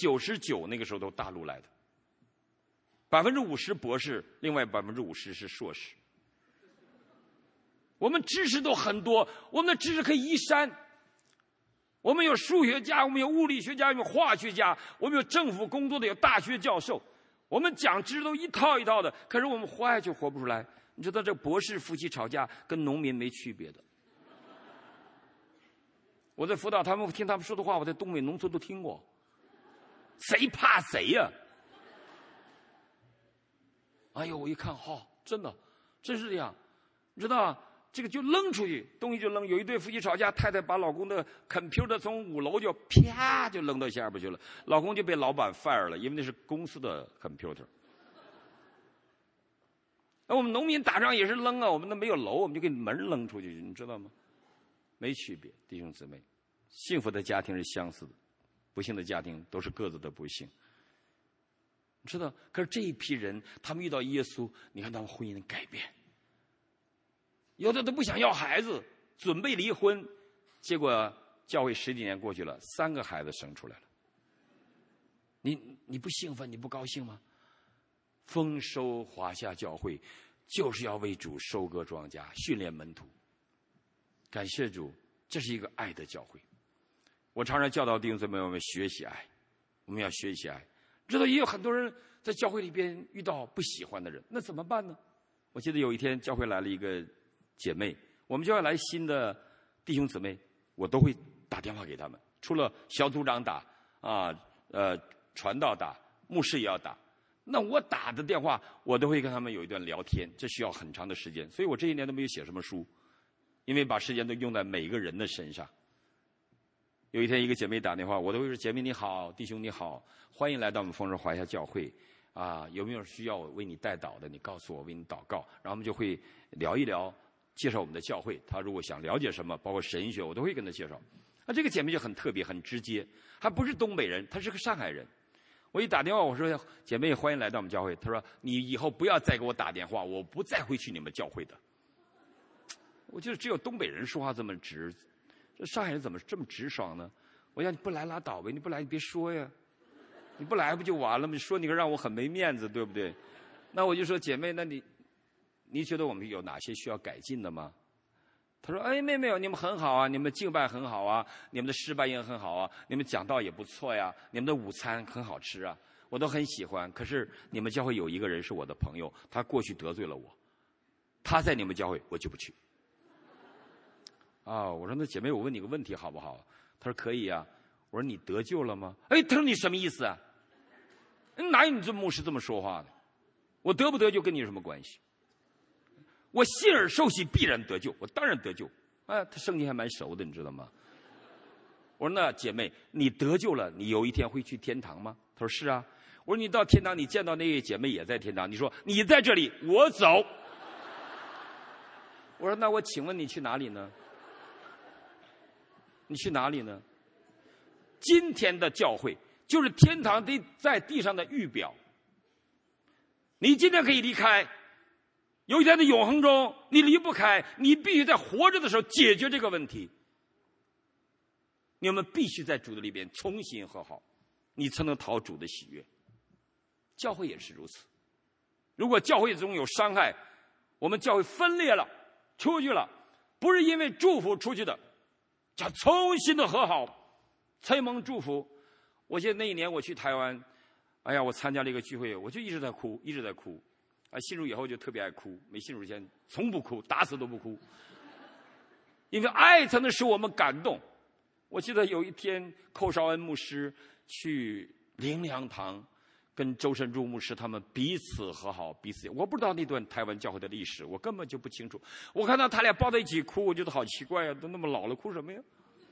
99%那个时候都大陆来的，50%博士，另外50%是硕士。我们知识都很多，我们的知识可以移山。我们有数学家，我们有物理学家，我们有化学家，我们有政府工作的，有大学教授。我们讲知识都一套一套的，可是我们活下去活不出来。你知道这博士夫妻吵架跟农民没区别的。我在辅导他们，听他们说的话，我在东北农村都听过。谁怕谁呀？哎呦，我一看，真的，真是这样。你知道这个就扔出去，东西就扔。有一对夫妻吵架，太太把老公的 computer 从5楼就啪就扔到下边去了，老公就被老板 fire 了，因为那是公司的 computer。我们农民打仗也是扔啊，我们那没有楼，我们就给门扔出去，你知道吗？没区别，弟兄姊妹，幸福的家庭是相似的，不幸的家庭都是各自的不幸。你知道，可是这一批人，他们遇到耶稣，你看他们婚姻改变。有的都不想要孩子，准备离婚，结果教会10几年过去了，3个孩子生出来了。你不兴奋，你不高兴吗？丰收华夏教会就是要为主收割庄稼，训练门徒。感谢主，这是一个爱的教会。我常常教导弟兄姊妹，我们学习爱，我们要学习爱。知道也有很多人在教会里边遇到不喜欢的人，那怎么办呢？我记得有一天教会来了一个姐妹，我们教会来新的弟兄姊妹，我都会打电话给他们，除了小组长打传道打，牧师也要打。那我打的电话，我都会跟他们有一段聊天，这需要很长的时间，所以我这些年都没有写什么书，因为把时间都用在每个人的身上。有一天一个姐妹打电话，我都会说：姐妹你好，弟兄你好，欢迎来到我们丰收华夏教会有没有需要我为你代祷的？你告诉我，为你祷告。然后我们就会聊一聊，介绍我们的教会。他如果想了解什么，包括神学，我都会跟他介绍。这个姐妹就很特别，很直接，还不是东北人，她是个上海人。我一打电话，我说姐妹欢迎来到我们教会。她说你以后不要再给我打电话，我不再会去你们教会的。我觉得只有东北人说话这么直，这上海人怎么这么直爽呢？我想你不来拉倒呗，你不来你别说呀，你不来不就完了吗？你说你让我很没面子，对不对？那我就说姐妹，那你觉得我们有哪些需要改进的吗？他说没有，你们很好啊，你们敬拜很好啊，你们的诗班也很好啊，你们讲道也不错呀，你们的午餐很好吃啊，我都很喜欢。可是你们教会有一个人是我的朋友，他过去得罪了我，他在你们教会我就不去。我说那姐妹，我问你个问题好不好？他说可以啊。我说你得救了吗？他说你什么意思啊？哪有你这牧师这么说话的？我得不得救跟你有什么关系？我信而受洗必然得救，我当然得救。他圣经还蛮熟的，你知道吗？我说那姐妹，你得救了，你有一天会去天堂吗？他说是啊。我说你到天堂，你见到那位姐妹也在天堂，你说你在这里，我走。我说那我请问你去哪里呢？你去哪里呢？今天的教会就是天堂在地上的预表。你今天可以离开，有一天的永恒中你离不开，你必须在活着的时候解决这个问题。你们必须在主的里边重新和好，你才能讨主的喜悦。教会也是如此。如果教会中有伤害，我们教会分裂了，出去了，不是因为祝福出去的，叫重新的和好，才蒙祝福。我记得那一年我去台湾，我参加了一个聚会，我就一直在哭，一直在哭。信主以后就特别爱哭，没信主前从不哭，打死都不哭。因为爱才能使我们感动。我记得有一天寇绍恩牧师去灵粮堂跟周神柱牧师他们彼此和好，彼此，我不知道那段台湾教会的历史，我根本就不清楚。我看到他俩抱在一起哭，我觉得好奇怪呀，都那么老了，哭什么呀？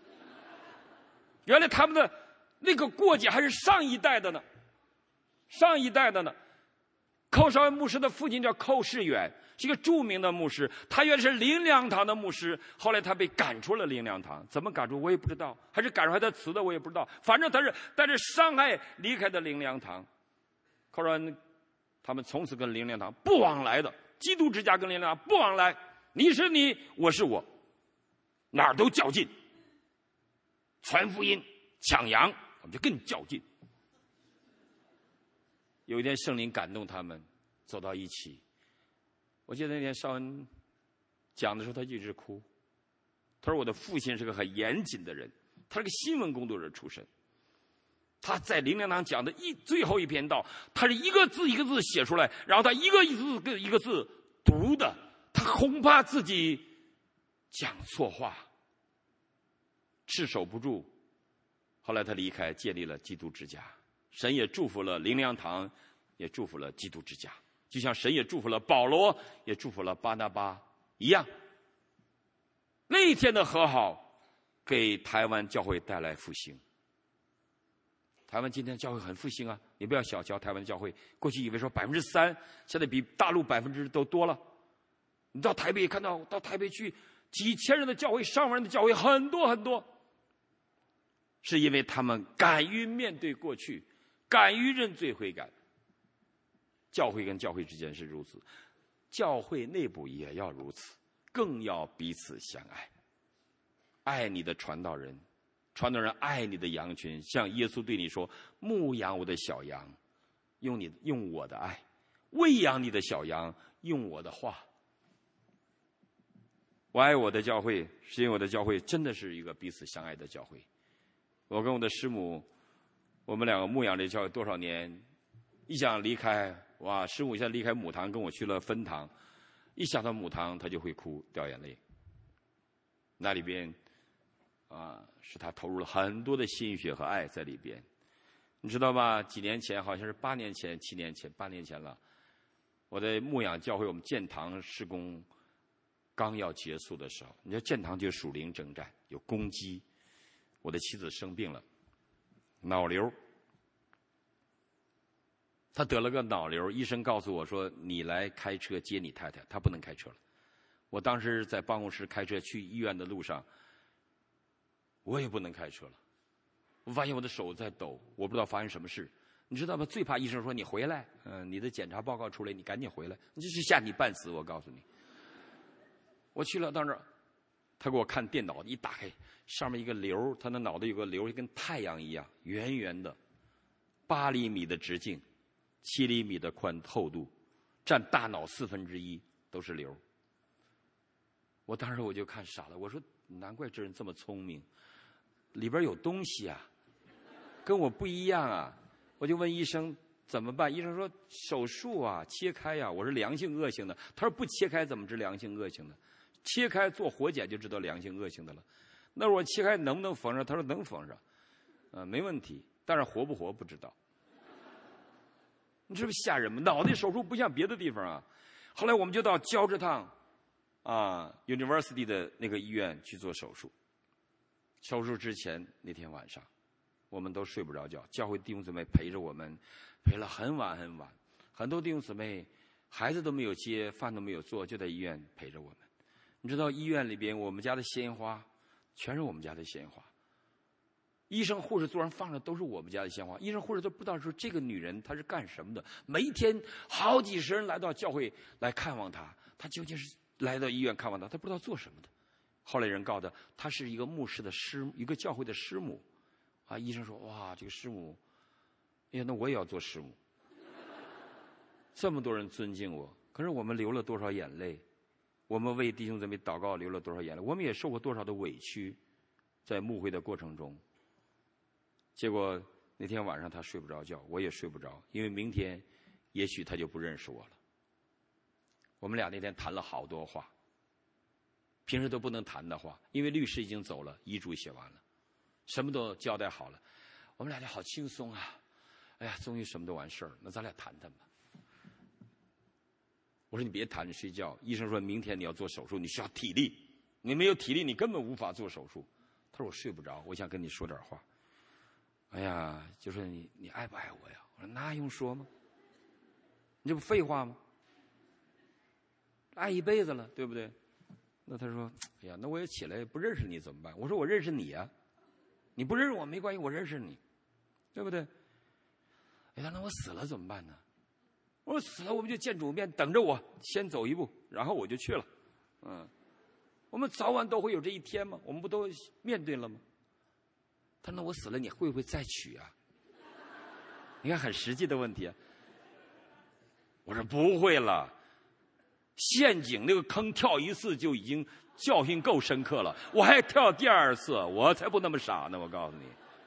原来他们的那个过节还是上一代的呢，上一代的呢。寇绍恩牧师的父亲叫寇世远，是一个著名的牧师，他原是灵粮堂的牧师，后来他被赶出了灵粮堂，怎么赶出我也不知道，还是赶出来的辞的我也不知道，反正他是带着伤害离开的灵粮堂。寇绍恩他们从此跟灵粮堂不往来的，基督之家跟灵粮堂不往来，你是你，我是我，哪儿都较劲，传福音抢羊我们就更较劲。有一天圣灵感动他们走到一起，我记得那天绍恩讲的时候他就一直哭。他说我的父亲是个很严谨的人，他是个新闻工作者出身，他在灵粮堂讲的最后一篇道，他是一个字一个字写出来，然后他一个字一个字读的，他恐怕自己讲错话，持守不住。后来他离开，建立了基督之家。神也祝福了灵粮堂，也祝福了基督之家，就像神也祝福了保罗，也祝福了巴拿巴一样。那一天的和好给台湾教会带来复兴。台湾今天教会很复兴啊，你不要小瞧台湾教会，过去以为说3%，现在比大陆%都多了。你到台北看到，到台北去几千人的教会，上万人的教会，很多很多，是因为他们敢于面对过去，敢于认罪悔改。教会跟教会之间是如此，教会内部也要如此，更要彼此相爱。爱你的传道人，传道人爱你的羊群，像耶稣对你说：牧养我的小羊，用我的爱；喂养你的小羊，用我的话。我爱我的教会，是因为我的教会真的是一个彼此相爱的教会。我跟我的师母，我们两个牧养这教会多少年，一想离开，哇！师母现在离开母堂，跟我去了分堂，一想到母堂，她就会哭，掉眼泪。那里边，是她投入了很多的心血和爱在里边，你知道吗？几年前，好像是8年前、7年前、8年前了，我的牧养教会，我们建堂施工刚要结束的时候，你说建堂就是属灵征战，有攻击。我的妻子生病了，脑瘤。 他得了个脑瘤，医生告诉我说：“你来开车接你太太，她不能开车了。”我当时在办公室开车去医院的路上，我也不能开车了。我发现我的手在抖，我不知道发生什么事。你知道吗？最怕医生说你回来，你的检查报告出来，你赶紧回来，你这是吓你半死。我告诉你，我去了到那儿，他给我看电脑，一打开，上面一个瘤，他的脑袋有个瘤，跟太阳一样，圆圆的，8厘米的直径，7厘米的厚度，占大脑1/4都是瘤。我当时我就看傻了，我说难怪这人这么聪明，里边有东西啊，跟我不一样啊。我就问医生怎么办，医生说手术啊，切开呀。我说良性恶性的，他说不切开怎么知良性恶性的？切开做活检就知道良性恶性的了。那我切开能不能缝上？他说能缝上，没问题，但是活不活不知道。你这不吓人吗？脑袋手术不像别的地方啊。后来我们就到交趾烫University 的那个医院去做手术。手术之前那天晚上，我们都睡不着觉，教会弟兄姊妹陪着我们，陪了很晚很晚。很多弟兄姊妹孩子都没有接，饭都没有做，就在医院陪着我们。你知道医院里边我们家的鲜花全是我们家的鲜花，医生护士桌上放的都是我们家的鲜花。医生护士都不知道说这个女人她是干什么的，每一天好几十人来到教会来看望她，她究竟是来到医院看望她，她不知道做什么的。后来人告诉她是一个牧师的一个教会的师母。医生说哇，这个师母，哎呀，那我也要做师母。这么多人尊敬我，可是我们流了多少眼泪，我们为弟兄姊妹祷告流了多少眼泪，我们也受过多少的委屈，在牧会的过程中。结果那天晚上他睡不着觉，我也睡不着，因为明天也许他就不认识我了。我们俩那天谈了好多话，平时都不能谈的话，因为律师已经走了，遗嘱写完了，什么都交代好了，我们俩就好轻松啊！哎呀，终于什么都完事儿了，那咱俩谈谈吧。我说你别谈，你睡觉。医生说明天你要做手术，你需要体力，你没有体力，你根本无法做手术。他说我睡不着，我想跟你说点话。哎呀，就说你爱不爱我呀？我说那用说吗？你这不废话吗？爱一辈子了，对不对？那他说哎呀，那我也起来不认识你怎么办？我说我认识你啊，你不认识我没关系，我认识你，对不对？哎呀，那我死了怎么办呢？我说死了我们就见主面，等着我先走一步，然后我就去了。我们早晚都会有这一天嘛，我们不都面对了吗？他说那我死了你会不会再娶啊？你看很实际的问题啊。我说不会了，陷阱那个坑跳一次就已经教训够深刻了，我还跳第2次，我才不那么傻呢，我告诉你。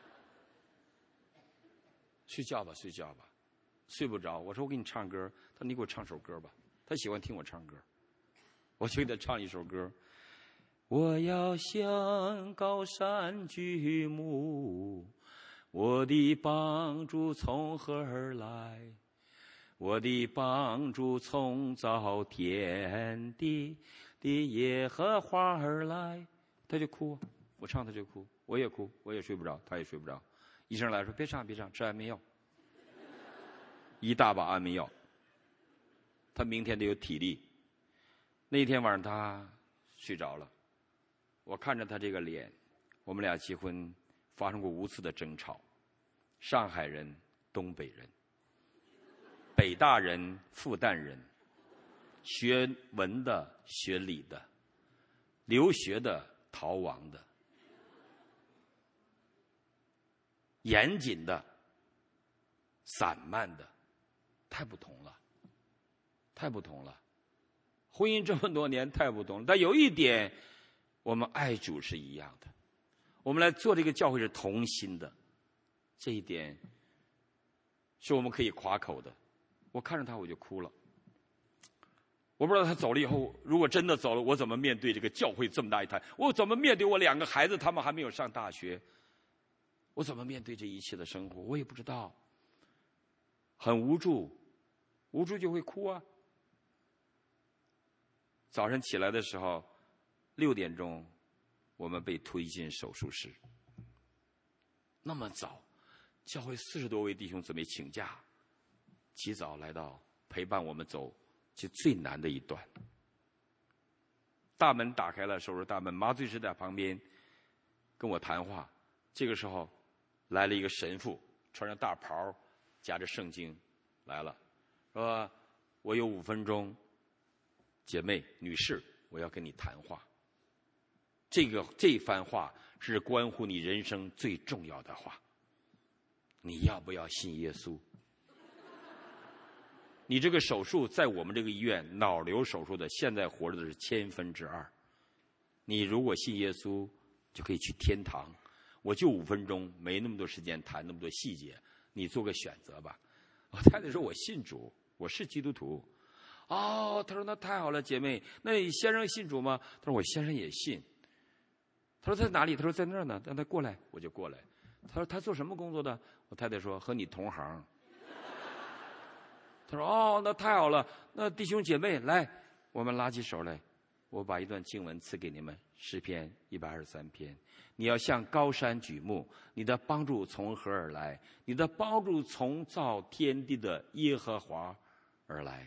睡觉吧睡觉吧，睡不着。我说我给你唱歌，他说你给我唱首歌吧，他喜欢听我唱歌。我就给他唱一首歌，我要向高山举目，我的帮助从何而来？我的帮助从造天地的耶和华而来。他就哭，我唱他就哭，我也哭，我也睡不着，他也睡不着。医生来说别唱别唱，吃安眠药，一大把安眠药，他明天得有体力。那天晚上他睡着了，我看着他这个脸，我们俩结婚发生过无数的争吵，上海人东北人，北大人复旦人，学文的学理的，留学的逃亡的，严谨的散漫的，太不同了，太不同了。婚姻这么多年太不同了，但有一点我们爱主是一样的，我们来做这个教会是同心的，这一点是我们可以夸口的。我看着他我就哭了，我不知道他走了以后，如果真的走了，我怎么面对这个教会这么大一摊？我怎么面对我2个孩子，他们还没有上大学？我怎么面对这一切的生活？我也不知道，很无助，无助就会哭啊。早晨起来的时候6点钟，我们被推进手术室。那么早，教会40多位弟兄姊妹请假， 及早来到陪伴我们走其最难的一段。大门打开了，手术大门，麻醉师在旁边跟我谈话。这个时候来了一个神父，穿着大袍，夹着圣经来了，说我有5分钟，姐妹女士，我要跟你谈话。这番话是关乎你人生最重要的话。你要不要信耶稣？你这个手术在我们这个医院脑瘤手术的，现在活着的是2/1000。你如果信耶稣，就可以去天堂。我就5分钟，没那么多时间谈那么多细节，你做个选择吧。我太太说我信主，我是基督徒。哦，他说那太好了，姐妹，那你先生信主吗？他说我先生也信。他说在哪里？他说在那儿呢，让他过来，我就过来。他说他做什么工作的？我太太说和你同行。他说哦，那太好了，那弟兄姐妹来，我们拉起手来，我把一段经文赐给你们，诗篇123篇。你要向高山举目，你的帮助从何而来？你的帮助从造天地的耶和华而来。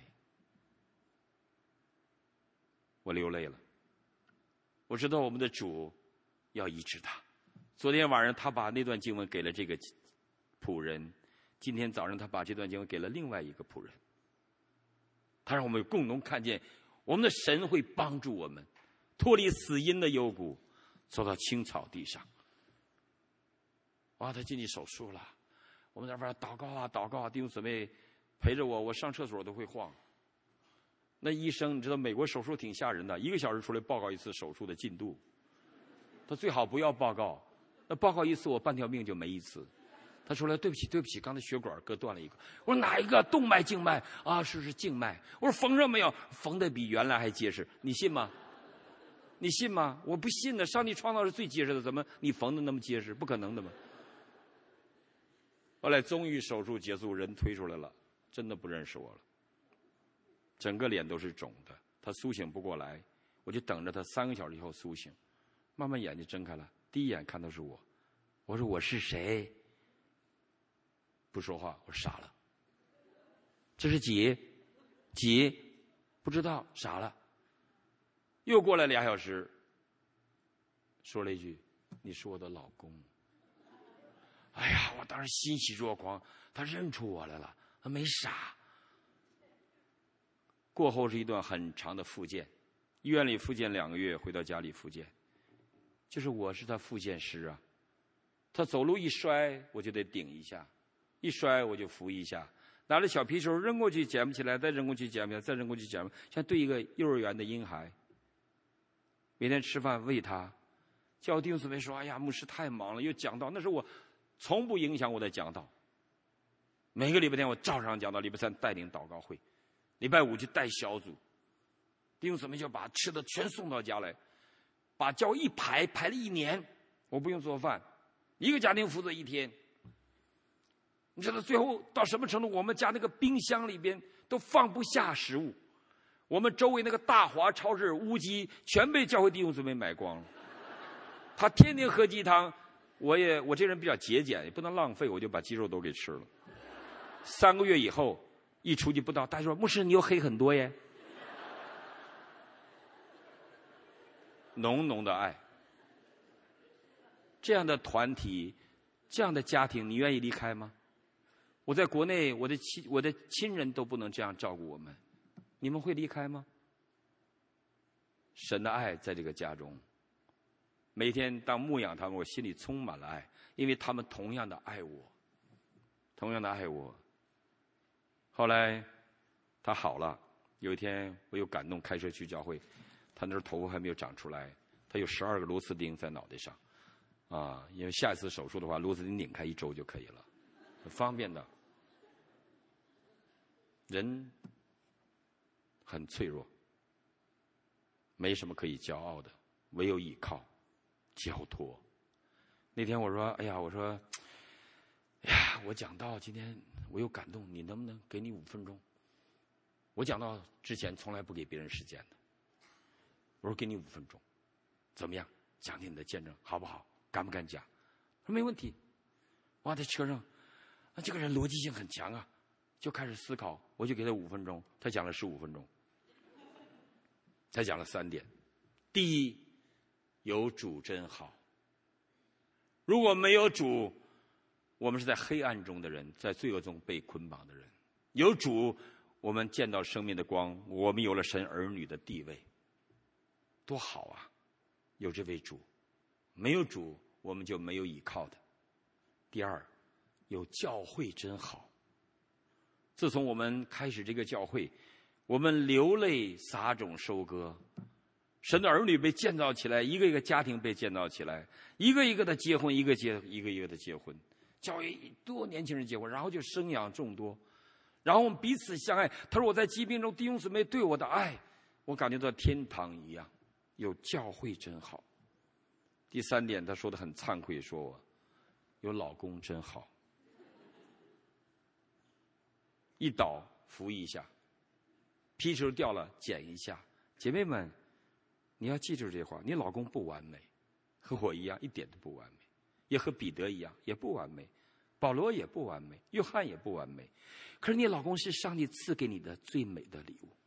我流泪了，我知道我们的主要医治他。昨天晚上他把那段经文给了这个仆人，今天早上他把这段经文给了另外一个仆人。他让我们共同看见我们的神会帮助我们脱离死荫的幽谷，走到青草地上。哇，他进去手术了，我们在那边祷告啊祷告啊，弟兄姊妹陪着我，我上厕所都会晃。那医生你知道美国手术挺吓人的，1个小时出来报告一次手术的进度，他最好不要报告，那报告一次我半条命就没一次。他说了对不起对不起，刚才血管割断了一个。我说哪一个？动脉静脉啊？是静脉。我说缝上没有？缝的比原来还结实，你信吗？你信吗？我不信的，上帝创造是最结实的，怎么你缝的那么结实？不可能的嘛。后来终于手术结束，人推出来了，真的不认识我了，整个脸都是肿的，他苏醒不过来，我就等着他3个小时以后苏醒，慢慢眼睛睁开了，第一眼看到是我，我说我是谁？不说话，我傻了。这是几？不知道，傻了。又过来2小时，说了一句：“你是我的老公。”哎呀，我当时欣喜若狂，他认出我来了，他没傻。过后是一段很长的复健，医院里复健2个月，回到家里复健，就是我是他复健师啊。他走路一摔，我就得顶一下。一摔我就扶一下，拿着小皮球扔过去捡不起来，再扔过去捡不起来，再扔过去捡不起来，像对一个幼儿园的婴孩。每天吃饭喂他，叫弟兄姊妹说：“哎呀，牧师太忙了，又讲道。”那是我从不影响我的讲道。每个礼拜天我照常讲道，礼拜3带领祷告会，礼拜5去带小组。弟兄姊妹就把吃的全送到家来，把教一排了1年，我不用做饭，一个家庭负责1天。你知道最后到什么程度？我们家那个冰箱里边都放不下食物，我们周围那个大华超市乌鸡全被教会弟兄姊妹买光了。他天天喝鸡汤，我这人比较节俭，也不能浪费，我就把鸡肉都给吃了。3个月以后，一出去不到，大家说牧师你又黑很多耶。浓浓的爱，这样的团体，这样的家庭，你愿意离开吗？我在国内，我的亲人都不能这样照顾我们，你们会离开吗？神的爱在这个家中，每天当牧养他们，我心里充满了爱，因为他们同样的爱我，同样的爱我。后来他好了，有一天我有感动，开车去教会，他那时候头发还没有长出来，他有12个螺丝钉在脑袋上，啊，因为下一次手术的话，螺丝钉拧开1周就可以了，很方便的。人很脆弱，没什么可以骄傲的，唯有依靠、交托。那天我说：“哎呀，我讲到今天我有感动，你能不能给你5分钟？”我讲到之前从来不给别人时间的。我说：“给你5分钟，怎么样？讲听你的见证好不好？敢不敢讲？”说没问题。哇，在车上，这个人逻辑性很强啊。 就开始思考，我就给他5分钟，他讲了15分钟，他讲了3点。第一，有主真好。如果没有主，我们是在黑暗中的人，在罪恶中被捆绑的人。有主，我们见到生命的光，我们有了神儿女的地位，多好啊！有这位主。没有主，我们就没有依靠的。第二，有教会真好。自从我们开始这个教会，我们流泪撒种收割，神的儿女被建造起来，一个一个家庭被建造起来，一个一个的结婚，一个一个的结婚，教会多年轻人结婚，然后就生养众多，然后我们彼此相爱。他说我在疾病中弟兄姊妹对我的爱，我感觉到天堂一样。有教会真好。第3点，他说的很惭愧，说我有老公真好，一倒扶一下，皮球掉了捡一下。姐妹们，你要记住这话，你老公不完美，和我一样一点都不完美，也和彼得一样也不完美，保罗也不完美，约翰也不完美。可是你老公是上帝赐给你的最美的礼物。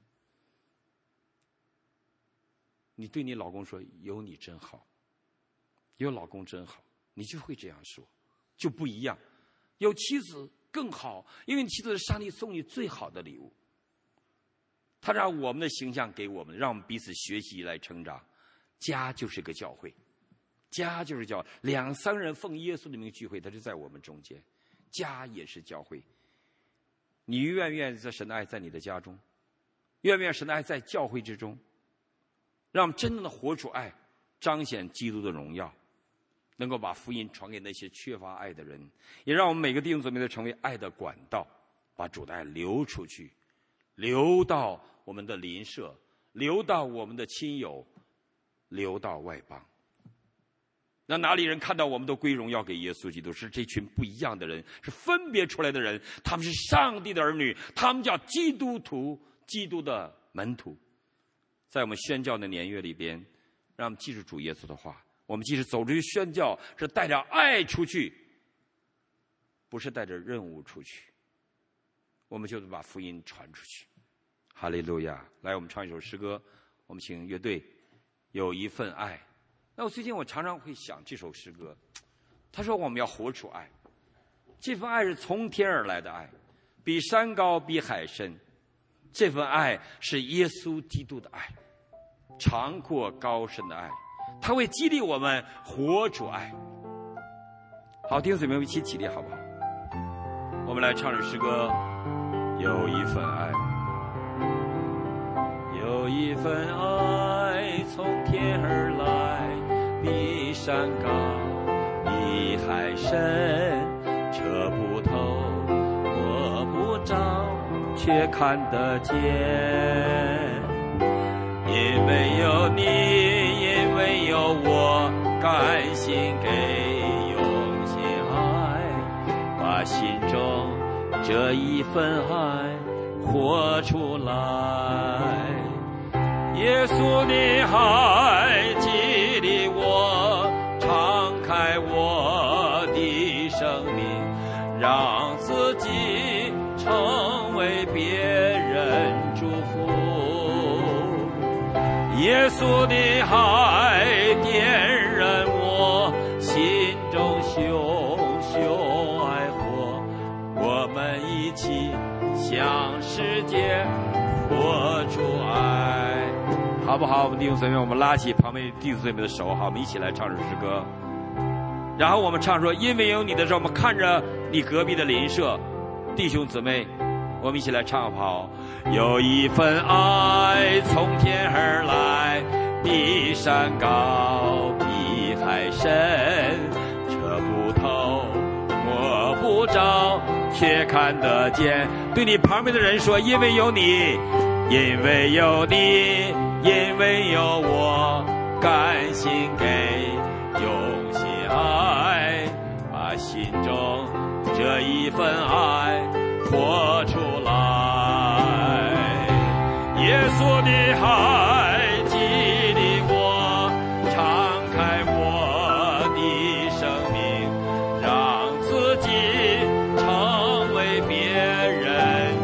你对你老公说有你真好，有老公真好，你就会这样说，就不一样。有妻子更好，因为妻子是上帝送你最好的礼物。他让我们的形象给我们，让我们彼此学习来成长。家就是个教会，家就是教会，2、3人奉耶稣的名聚会，他就在我们中间。家也是教会。你愿不愿意在神的爱在你的家中？愿不愿意神的爱在教会之中？让我们真正的活出爱，彰显基督的荣耀，能够把福音传给那些缺乏爱的人，也让我们每个弟兄姊妹都成为爱的管道，把主的爱流出去，流到我们的邻舍，流到我们的亲友，流到外邦。让哪里人看到我们都归荣耀给耶稣基督，是这群不一样的人，是分别出来的人，他们是上帝的儿女，他们叫基督徒，基督的门徒。在我们宣教的年月里边，让我们记住主耶稣的话，我们即使走出去宣教，是带着爱出去，不是带着任务出去，我们就是把福音传出去。哈利路亚！来，我们唱一首诗歌，我们请乐队有一份爱。那最近我常常会想这首诗歌，他说我们要活出爱，这份爱是从天而来的爱，比山高比海深。这份爱是耶稣基督的爱，长阔高深的爱，它会激励我们活出爱。好，弟兄姊妹们一起起立好不好？我们来唱这诗歌，有一份爱，有一份爱从天而来，比山高比海深，扯不透摸不着却看得见。因为有你，因为有我，甘心给用心爱，把心中这一份爱活出来。耶稣的爱激励我，敞开我的生命，让自己成为别人祝福。耶稣的爱点燃我心中熊熊爱火，我们一起向世界活出爱，好不好？我们弟兄姊妹，我们拉起旁边弟兄姊妹的手，好，我们一起来唱这首诗歌。然后我们唱说，因为有你的时候，我们看着你隔壁的邻舍弟兄姊妹，我们一起来唱好不好？有一份爱从天而来，比山高比海深，扯不透摸不着却看得见。对你旁边的人说，因为有你，因为有你，因为有我，甘心给用心爱，把心中这一份爱活出来。耶稣的爱激励我，敞开我的生命，让自己成为别人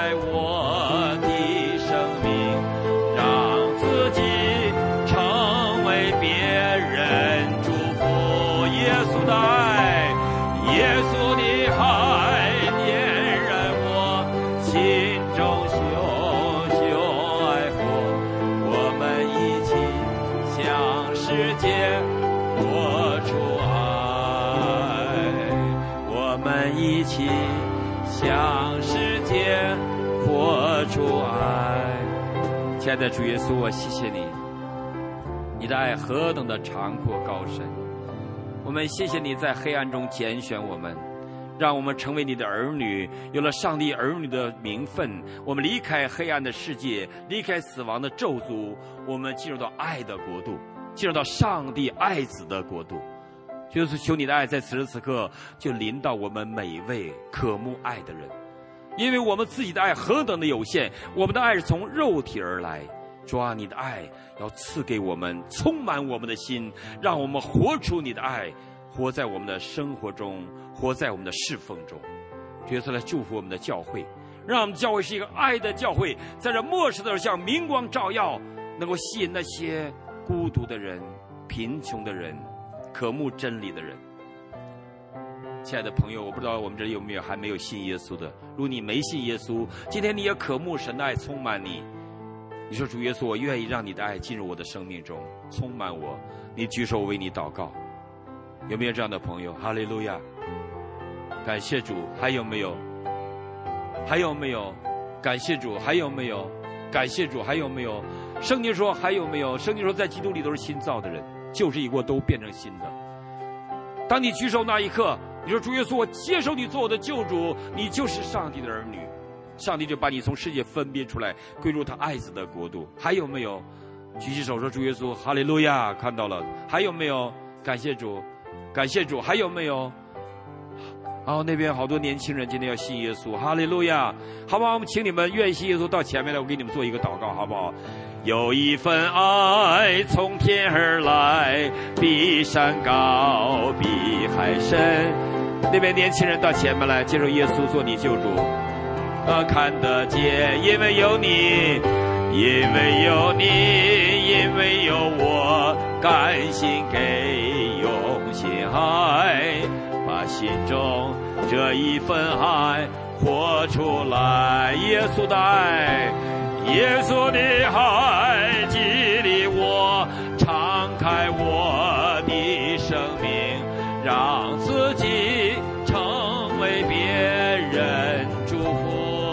开我的生命，让自己成为别人祝福。耶稣的爱，耶稣的爱点燃我心中熊熊爱火，我们一起向世界活出爱，我们一起向世界活出爱。亲爱的主耶稣，我谢谢你，你的爱何等的长阔高深。我们谢谢你在黑暗中拣选我们，让我们成为你的儿女，有了上帝儿女的名分。我们离开黑暗的世界，离开死亡的咒诅，我们进入到爱的国度，进入到上帝爱子的国度。就是求你的爱在此时此刻就临到我们每一位渴慕爱的人，因为我们自己的爱何等的有限，我们的爱是从肉体而来。主啊，你的爱要赐给我们，充满我们的心，让我们活出你的爱，活在我们的生活中，活在我们的侍奉中。主耶稣来祝福我们的教会，让我们教会是一个爱的教会，在这末世的时候像明光照耀，能够吸引那些孤独的人、贫穷的人、渴慕真理的人。亲爱的朋友，我不知道我们这里有没有还没有信耶稣的，如果你没信耶稣，今天你也渴慕神的爱充满你，你说主耶稣，我愿意让你的爱进入我的生命中，充满我，你举手，我为你祷告。有没有这样的朋友？哈利路亚，感谢主。还有没有？还有没有？感谢主。还有没有？感谢主。还有没有？圣经说还有没有？圣经说在基督里都是新造的人，旧事已过，都变成新的。当你举手那一刻，你说主耶稣，我接受你做我的救主，你就是上帝的儿女，上帝就把你从世界分别出来，归入他爱子的国度。还有没有？举起手说主耶稣，哈利路亚，看到了。还有没有？感谢主，感谢主。还有没有？那边好多年轻人今天要信耶稣，哈利路亚，好不好？我们请你们愿意信耶稣到前面来，我给你们做一个祷告，好不好？有一份爱从天而来，比山高，比海深。那边年轻人到前面来，接受耶稣做你救主。看得见，因为有你，因为有你，因为有我，甘心给用心爱，把心中这一份爱活出来。耶稣的爱，耶稣的爱激励我，敞开我的生命，让自己成为别人祝福。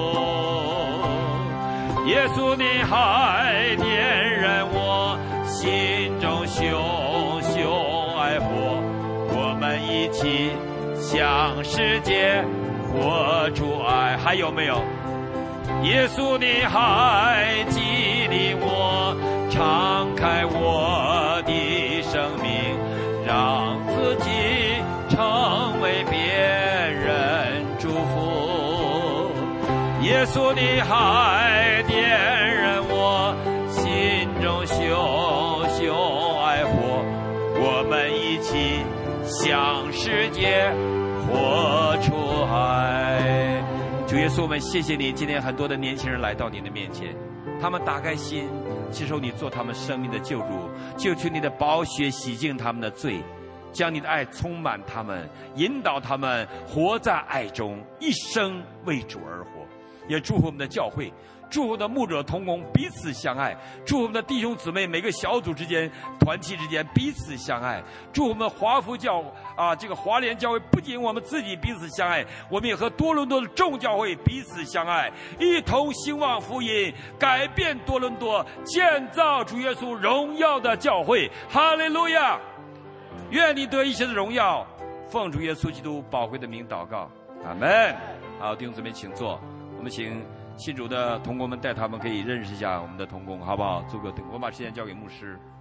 耶稣的爱点燃我心中熊熊爱火，我们一起向世界活出爱。还有没有？耶稣的爱激励我，敞开我的生命，让自己成为别人祝福。耶稣的爱点燃我心中熊熊爱火，我们一起向世界活出爱。主耶稣，我们谢谢你，今天很多的年轻人来到你的面前，他们打开心，接受你做他们生命的救主，就求你的宝血洗净他们的罪，将你的爱充满他们，引导他们活在爱中，一生为主而活。也祝福我们的教会，祝福我们的牧者同工彼此相爱，祝福我们的弟兄姊妹每个小组之间、团体之间彼此相爱，祝福我们华福教这个华联教会，不仅我们自己彼此相爱，我们也和多伦多的众教会彼此相爱，一同兴旺福音，改变多伦多，建造主耶稣荣耀的教会。哈利路亚！愿你得一切的荣耀，奉主耶稣基督宝贵的名祷告，阿们。好，弟兄姊妹请坐，我们请信主的同工们带他们可以认识一下我们的同工，好不好？做个，我把时间交给牧师。